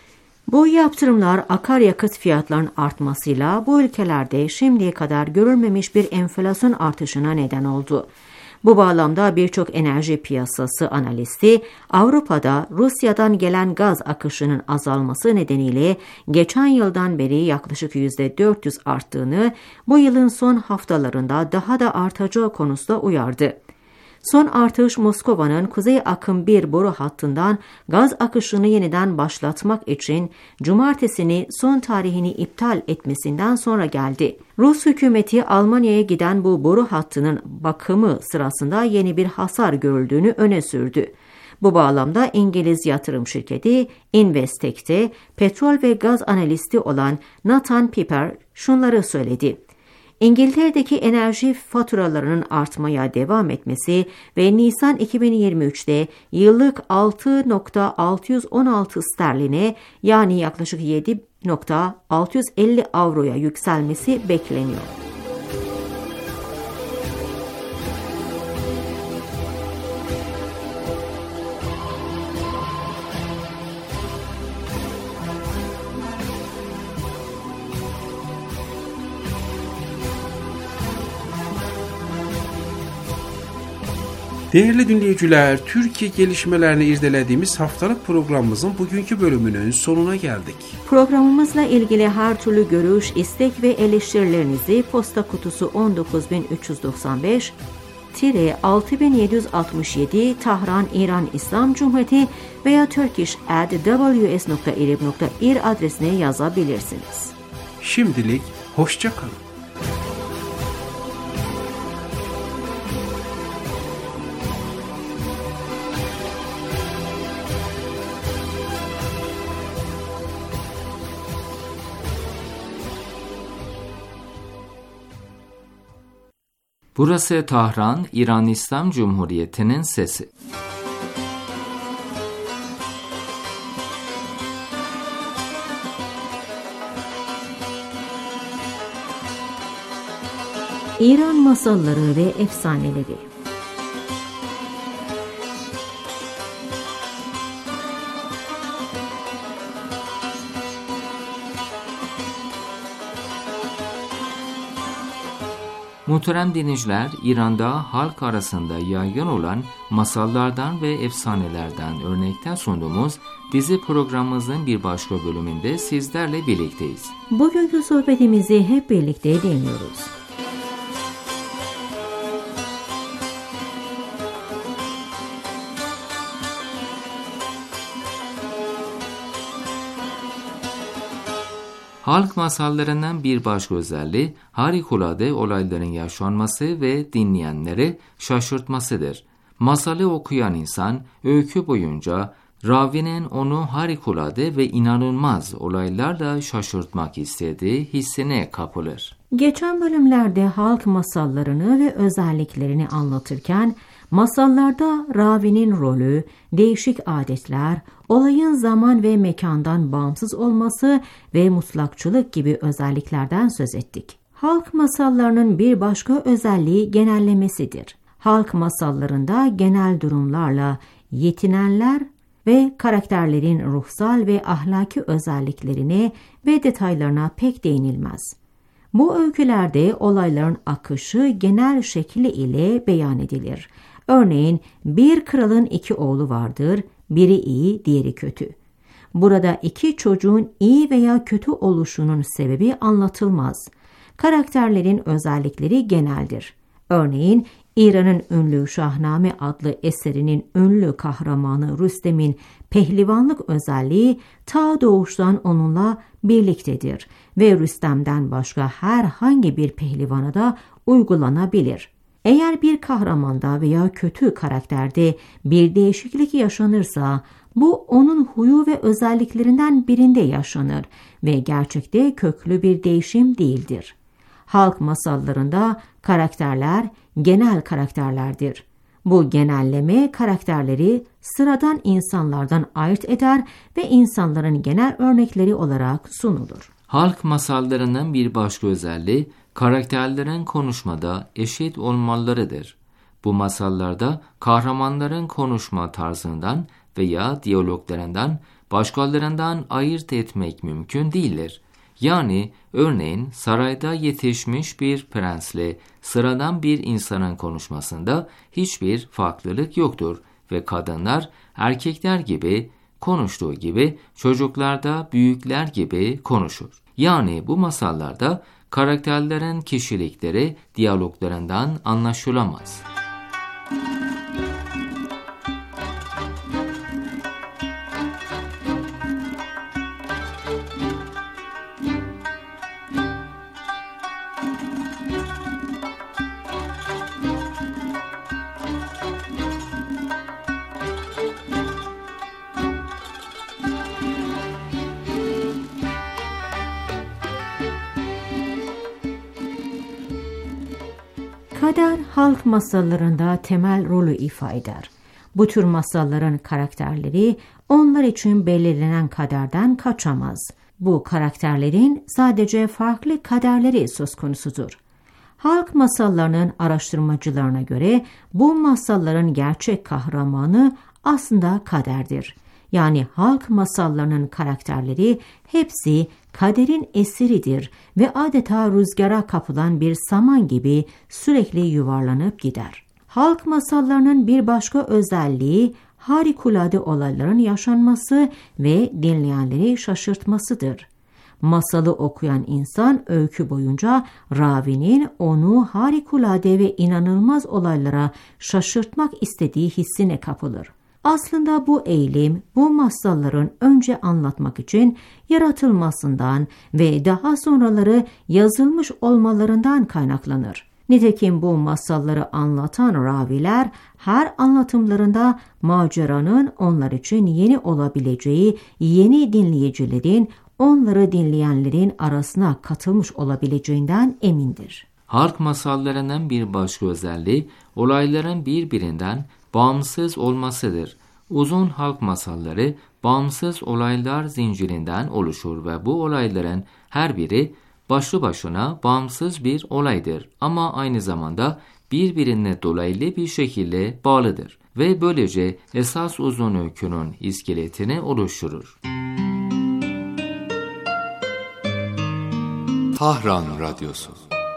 Bu yaptırımlar akaryakıt fiyatlarının artmasıyla bu ülkelerde şimdiye kadar görülmemiş bir enflasyon artışına neden oldu. Bu bağlamda birçok enerji piyasası analisti Avrupa'da Rusya'dan gelen gaz akışının azalması nedeniyle geçen yıldan beri yaklaşık %400 arttığını, bu yılın son haftalarında daha da artacağı konusunda uyardı. Son artış Moskova'nın Kuzey Akım 1 boru hattından gaz akışını yeniden başlatmak için cumartesini son tarihini iptal etmesinden sonra geldi. Rus hükümeti Almanya'ya giden bu boru hattının bakımı sırasında yeni bir hasar görüldüğünü öne sürdü. Bu bağlamda İngiliz yatırım şirketi Investec'te petrol ve gaz analisti olan Nathan Piper şunları söyledi. İngiltere'deki enerji faturalarının artmaya devam etmesi ve Nisan 2023'te yıllık 6.616 sterline yani yaklaşık 7.650 avroya yükselmesi bekleniyor. Değerli dinleyiciler, Türkiye gelişmelerini irdelediğimiz haftalık programımızın bugünkü bölümünün sonuna geldik. Programımızla ilgili her türlü görüş, istek ve eleştirilerinizi posta kutusu 19365-6767 Tahran, İran İslam Cumhuriyeti veya turkish@ws.irib.ir adresine yazabilirsiniz. Şimdilik hoşça kalın. Burası Tahran, İran İslam Cumhuriyeti'nin sesi. İran masalları ve efsaneleri. Muhterem dinleyiciler, İran'da halk arasında yaygın olan masallardan ve efsanelerden örnekten sunduğumuz dizi programımızın bir başka bölümünde sizlerle birlikteyiz. Bugünkü sohbetimizi hep birlikte dinliyoruz. Halk masallarından bir başka özelliği harikulade olayların yaşanması ve dinleyenleri şaşırtmasıdır. Masalı okuyan insan öykü boyunca ravinin onu harikulade ve inanılmaz olaylarla şaşırtmak istediği hissine kapılır. Geçen bölümlerde halk masallarını ve özelliklerini anlatırken masallarda ravinin rolü, değişik adetler, olayın zaman ve mekandan bağımsız olması ve mutlakçılık gibi özelliklerden söz ettik. Halk masallarının bir başka özelliği genellemesidir. Halk masallarında genel durumlarla yetinenler ve karakterlerin ruhsal ve ahlaki özelliklerine ve detaylarına pek değinilmez. Bu öykülerde olayların akışı genel şekli ile beyan edilir. Örneğin bir kralın 2 oğlu vardır, biri iyi, diğeri kötü. Burada 2 çocuğun iyi veya kötü oluşunun sebebi anlatılmaz. Karakterlerin özellikleri geneldir. Örneğin İran'ın ünlü Şahname adlı eserinin ünlü kahramanı Rüstem'in pehlivanlık özelliği ta doğuştan onunla birliktedir ve Rüstem'den başka herhangi bir pehlivana da uygulanabilir. Eğer bir kahramanda veya kötü karakterde bir değişiklik yaşanırsa bu onun huyu ve özelliklerinden birinde yaşanır ve gerçekte köklü bir değişim değildir. Halk masallarında karakterler genel karakterlerdir. Bu genelleme karakterleri sıradan insanlardan ayırt eder ve insanların genel örnekleri olarak sunulur. Halk masallarının bir başka özelliği karakterlerin konuşmada eşit olmalarıdır. Bu masallarda kahramanların konuşma tarzından veya diyaloglarından başkalarından ayırt etmek mümkün değildir. Yani örneğin sarayda yetişmiş bir prensle sıradan bir insanın konuşmasında hiçbir farklılık yoktur ve kadınlar erkekler gibi konuştuğu gibi çocuklar da büyükler gibi konuşur. Yani bu masallarda karakterlerin kişilikleri diyaloglarından anlaşılamaz. Kader halk masallarında temel rolü ifade eder. Bu tür masalların karakterleri onlar için belirlenen kaderden kaçamaz. Bu karakterlerin sadece farklı kaderleri söz konusudur. Halk masallarının araştırmacılarına göre bu masalların gerçek kahramanı aslında kaderdir. Yani halk masallarının karakterleri hepsi kaderin esiridir ve adeta rüzgara kapılan bir saman gibi sürekli yuvarlanıp gider. Halk masallarının bir başka özelliği harikulade olayların yaşanması ve dinleyenleri şaşırtmasıdır. Masalı okuyan insan öykü boyunca ravinin onu harikulade ve inanılmaz olaylara şaşırtmak istediği hissine kapılır. Aslında bu eğilim bu masalların önce anlatmak için yaratılmasından ve daha sonraları yazılmış olmalarından kaynaklanır. Nitekim bu masalları anlatan raviler her anlatımlarında maceranın onlar için yeni olabileceği, yeni dinleyicilerin onları dinleyenlerin arasına katılmış olabileceğinden emindir. Halk masallarının bir başka özelliği olayların birbirinden bağımsız olmasıdır. Uzun halk masalları bağımsız olaylar zincirinden oluşur ve bu olayların her biri başlı başına bağımsız bir olaydır ama aynı zamanda birbirine dolaylı bir şekilde bağlıdır ve böylece esas uzun öykünün iskeletini oluşturur. Tahran Radyosu.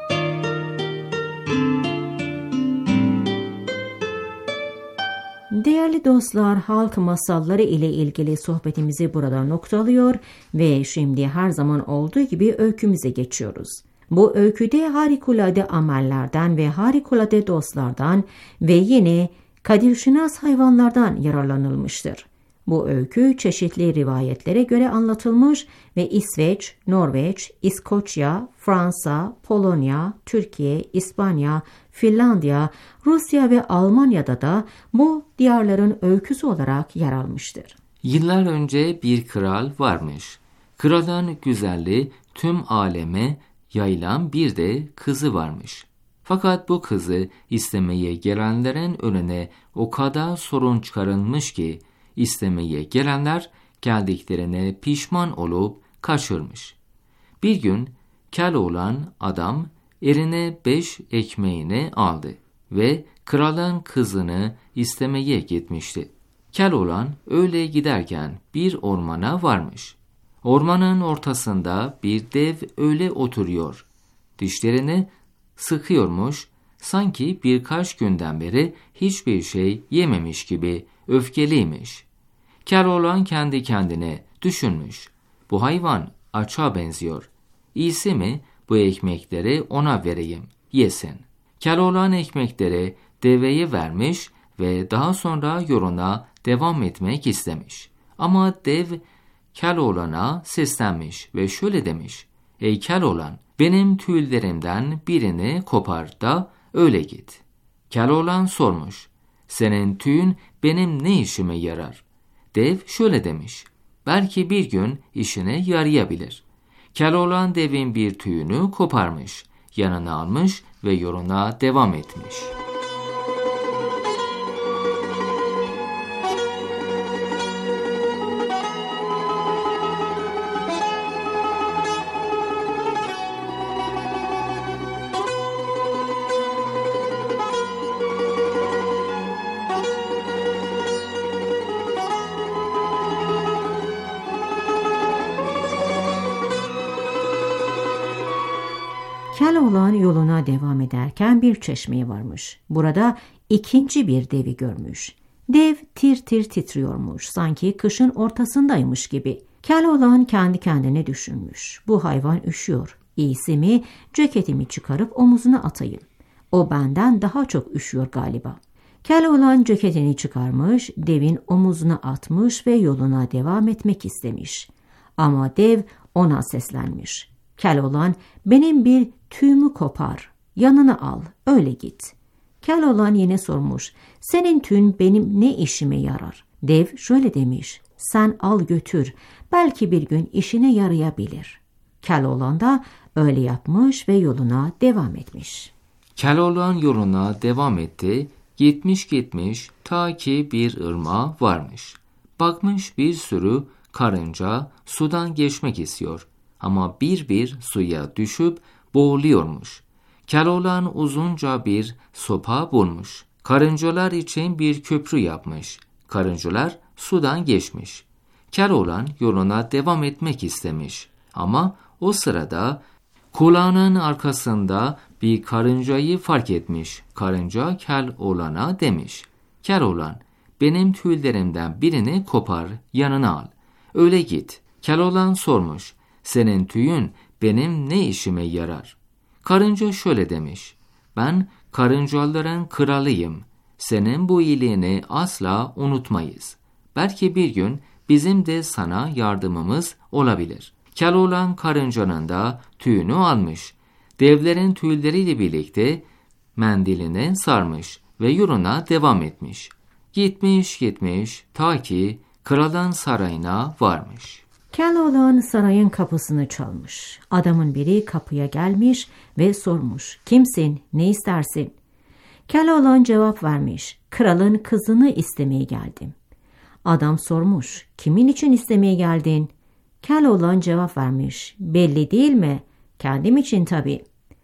Değerli dostlar, halk masalları ile ilgili sohbetimizi burada noktalıyor ve şimdi her zaman olduğu gibi öykümüze geçiyoruz. Bu öyküde harikulade amellerden ve harikulade dostlardan ve yine kadirşinas hayvanlardan yararlanılmıştır. Bu öykü çeşitli rivayetlere göre anlatılmış ve İsveç, Norveç, İskoçya, Fransa, Polonya, Türkiye, İspanya, Finlandiya, Rusya ve Almanya'da da bu diyarların öyküsü olarak yer almıştır. Yıllar önce bir kral varmış. Kralın güzelliği tüm aleme yayılan bir de kızı varmış. Fakat bu kızı istemeye gelenlerin önüne o kadar sorun çıkarılmış ki istemeye gelenler geldiklerine pişman olup kaçırmış. Bir gün kel olan adam eline 5 ekmeğini aldı ve kralın kızını istemeye gitmişti. Kel olan öyle giderken bir ormana varmış. Ormanın ortasında bir dev öyle oturuyor. Dişlerini sıkıyormuş, Sanki birkaç günden beri hiçbir şey yememiş gibi öfkeliymiş. Keloğlan kendi kendine düşünmüş. Bu hayvan aç'a benziyor. İyisi mi bu ekmekleri ona vereyim, yesin. Keloğlan ekmekleri deveye vermiş ve daha sonra yoluna devam etmek istemiş. Ama dev Keloğlan'a seslenmiş ve şöyle demiş: Ey Keloğlan, benim tüylerimden birini kopar da öyle git. Keloğlan sormuş: Senin tüyün benim ne işime yarar? Dev şöyle demiş: Belki bir gün işine yarayabilir. Keloğlan devin bir tüyünü koparmış, yanına almış ve yoluna devam etmiş. Keloğlan yoluna devam ederken bir çeşmeye varmış. Burada ikinci bir devi görmüş. Dev tir tir titriyormuş, sanki kışın ortasındaymış gibi. Keloğlan kendi kendine düşünmüş. Bu hayvan üşüyor. İyisi mi ceketimi çıkarıp omuzuna atayım. O benden daha çok üşüyor galiba. Keloğlan ceketini çıkarmış, devin omuzuna atmış ve yoluna devam etmek istemiş. Ama dev ona seslenmiş. Keloğlan, benim bir tüyümü kopar, yanına al, öyle git. Keloğlan yine sormuş, senin tüyün benim ne işime yarar? Dev şöyle demiş, sen al götür, belki bir gün işine yarayabilir. Keloğlan da öyle yapmış ve yoluna devam etmiş. Keloğlan yoluna devam etti, gitmiş ta ki bir ırmağa varmış. Bakmış bir sürü karınca sudan geçmek istiyor ama bir suya düşüp boğuluyormuş. Keloğlan uzunca bir sopa bulmuş. Karıncalar için bir köprü yapmış. Karıncalar sudan geçmiş. Keloğlan yoluna devam etmek istemiş. Ama o sırada kulağının arkasında bir karıncayı fark etmiş. Karınca Keloğlan'a demiş: Keloğlan, benim tüylerimden birini kopar, yanına al. Öyle git. Keloğlan sormuş: Senin tüyün benim ne işime yarar? Karınca şöyle demiş: Ben karıncaların kralıyım. Senin bu iyiliğini asla unutmayız. Belki bir gün bizim de sana yardımımız olabilir. Keloğlan karıncanın da tüyünü almış. Devlerin tüyleriyle birlikte mendiline sarmış ve yoluna devam etmiş. Gitmiş ta ki kralın sarayına varmış. Keloğlan sarayın kapısını çalmış. Adamın biri kapıya gelmiş ve sormuş, kimsin, ne istersin? Keloğlan cevap vermiş, kralın kızını istemeye geldim. Adam sormuş, kimin için istemeye geldin? Keloğlan cevap vermiş, belli değil mi? Kendim için tabii.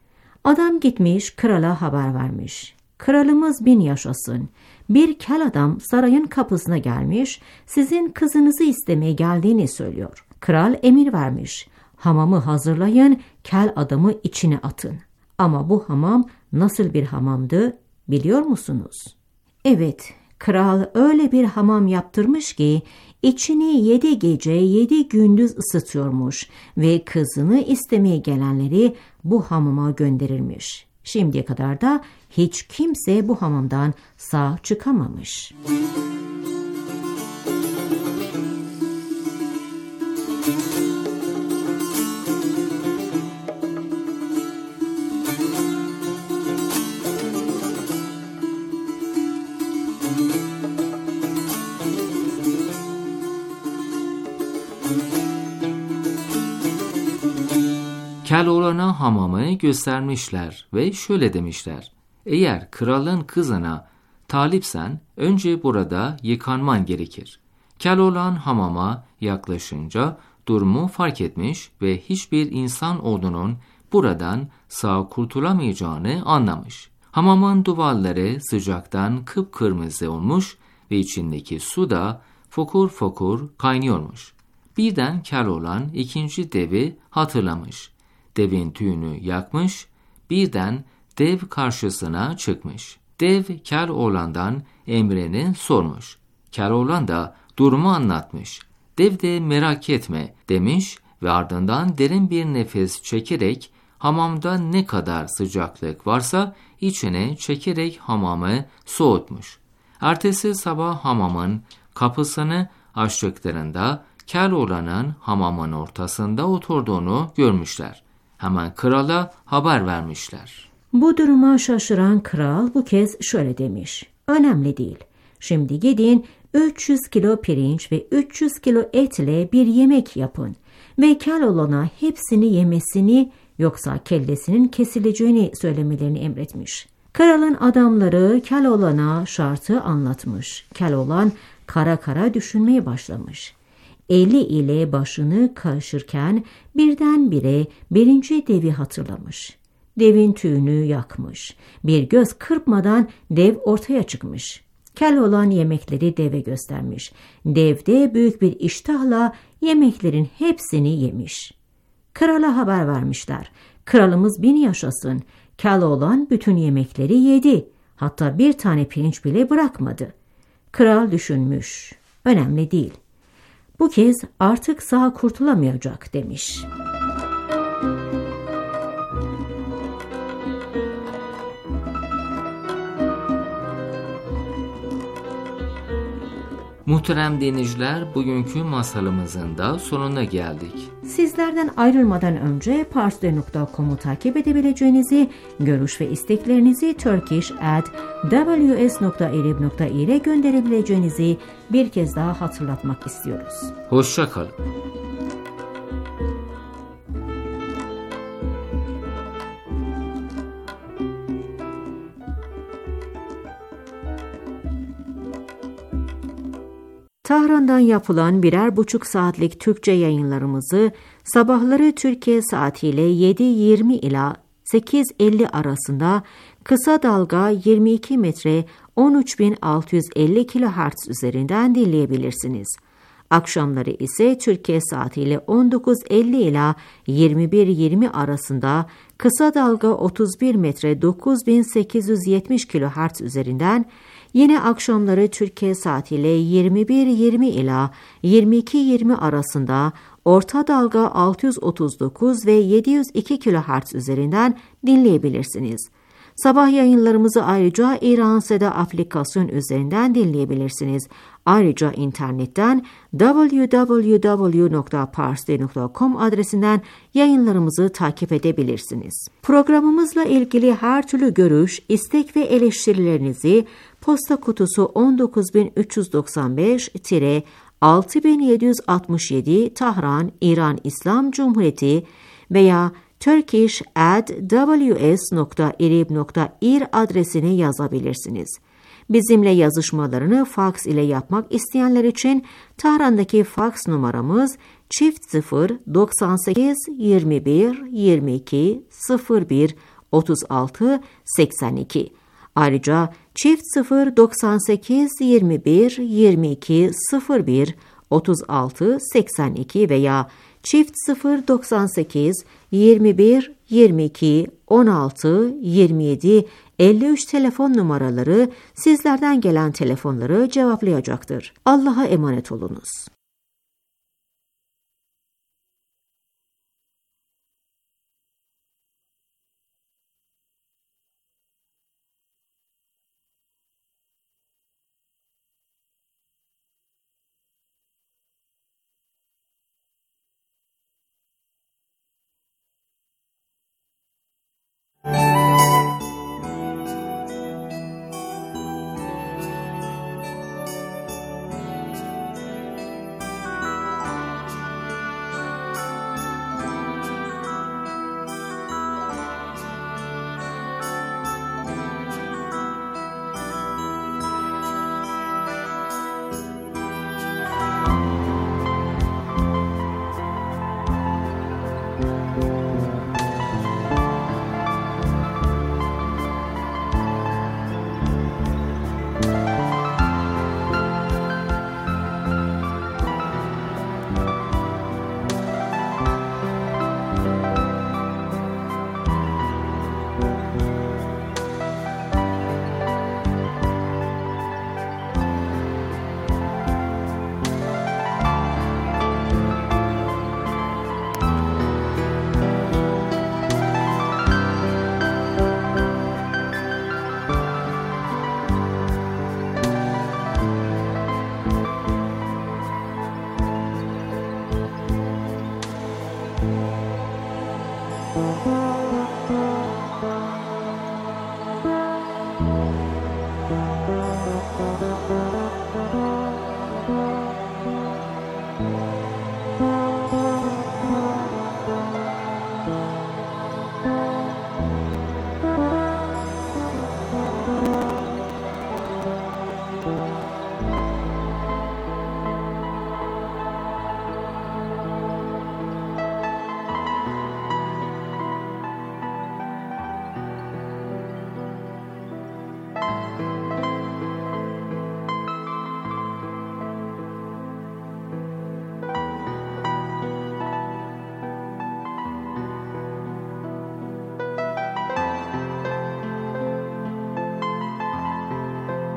Adam gitmiş krala haber vermiş. Kralımız bin yaşasın. Bir kel adam sarayın kapısına gelmiş, sizin kızınızı istemeye geldiğini söylüyor. Kral emir vermiş, hamamı hazırlayın, kel adamı içine atın. Ama bu hamam nasıl bir hamamdı biliyor musunuz? Evet, kral öyle bir hamam yaptırmış ki içini 7 gece 7 gündüz ısıtıyormuş ve kızını istemeye gelenleri bu hamama gönderirmiş. Şimdiye kadar da hiç kimse bu hamamdan sağ çıkamamış. Keloğlan'a hamamı göstermişler ve şöyle demişler: Eğer kralın kızına talipsen önce burada yıkanman gerekir. Keloğlan hamama yaklaşınca durumu fark etmiş ve hiçbir insan olduğunun buradan sağ kurtulamayacağını anlamış. Hamamın duvarları sıcaktan kıpkırmızı olmuş ve içindeki su da fokur fokur kaynıyormuş. Birden Keloğlan ikinci devi hatırlamış. Devin tüyünü yakmış, birden dev karşısına çıkmış. Dev Keloğlan'dan emrini sormuş. Keloğlan da durumu anlatmış. Dev de merak etme demiş ve ardından derin bir nefes çekerek hamamda ne kadar sıcaklık varsa içine çekerek hamamı soğutmuş. Ertesi sabah hamamın kapısını açtıklarında Keloğlan'ın hamamın ortasında oturduğunu görmüşler. Hemen krala haber vermişler. Bu duruma şaşıran kral bu kez şöyle demiş. Önemli değil. Şimdi gidin 300 kilo pirinç ve 300 kilo etle bir yemek yapın ve Keloğlan'a hepsini yemesini yoksa kellesinin kesileceğini söylemelerini emretmiş. Kralın adamları Keloğlan'a şartı anlatmış. Keloğlan kara kara düşünmeye başlamış. Eli ile başını kaşırken birdenbire birinci devi hatırlamış. Devin tüyünü yakmış. Bir göz kırpmadan dev ortaya çıkmış. Keloğlan yemekleri deve göstermiş. Dev de büyük bir iştahla yemeklerin hepsini yemiş. Krala haber vermişler. Kralımız bin yaşasın. Keloğlan bütün yemekleri yedi. Hatta bir tane pirinç bile bırakmadı. Kral düşünmüş. Önemli değil. Bu kez artık sağ kurtulamayacak demiş. Muhterem dinleyiciler, bugünkü masalımızın da sonuna geldik. Sizlerden ayrılmadan önce parstoday.com'u takip edebileceğinizi, görüş ve isteklerinizi turkish@ws.irib.ir'e gönderebileceğinizi bir kez daha hatırlatmak istiyoruz. Hoşça kalın. Tahran'dan yapılan 1,5 saatlik Türkçe yayınlarımızı sabahları Türkiye saatiyle 7:20 ila 8:50 arasında kısa dalga 22 metre 13.650 kHz üzerinden dinleyebilirsiniz. Akşamları ise Türkiye saatiyle 19:50 ila 21:20 arasında kısa dalga 31 metre 9870 kHz üzerinden, yine akşamları Türkiye saatiyle 21:20 ila 22:20 arasında orta dalga 639 ve 702 kHz üzerinden dinleyebilirsiniz. Sabah yayınlarımızı ayrıca İran Seda aplikasyon üzerinden dinleyebilirsiniz. Ayrıca internetten www.parstoday.com adresinden yayınlarımızı takip edebilirsiniz. Programımızla ilgili her türlü görüş, istek ve eleştirilerinizi posta kutusu 19395-6767 Tahran, İran İslam Cumhuriyeti veya turkish@ws.irib.ir adresine yazabilirsiniz. Bizimle yazışmalarını faks ile yapmak isteyenler için Tahran'daki faks numaramız çift 98 21 22 01 36 82. Ayrıca çift 98 21 22 01 36 82 veya çift 98 21 22 16 27 53 telefon numaraları sizlerden gelen telefonları cevaplayacaktır. Allah'a emanet olunuz.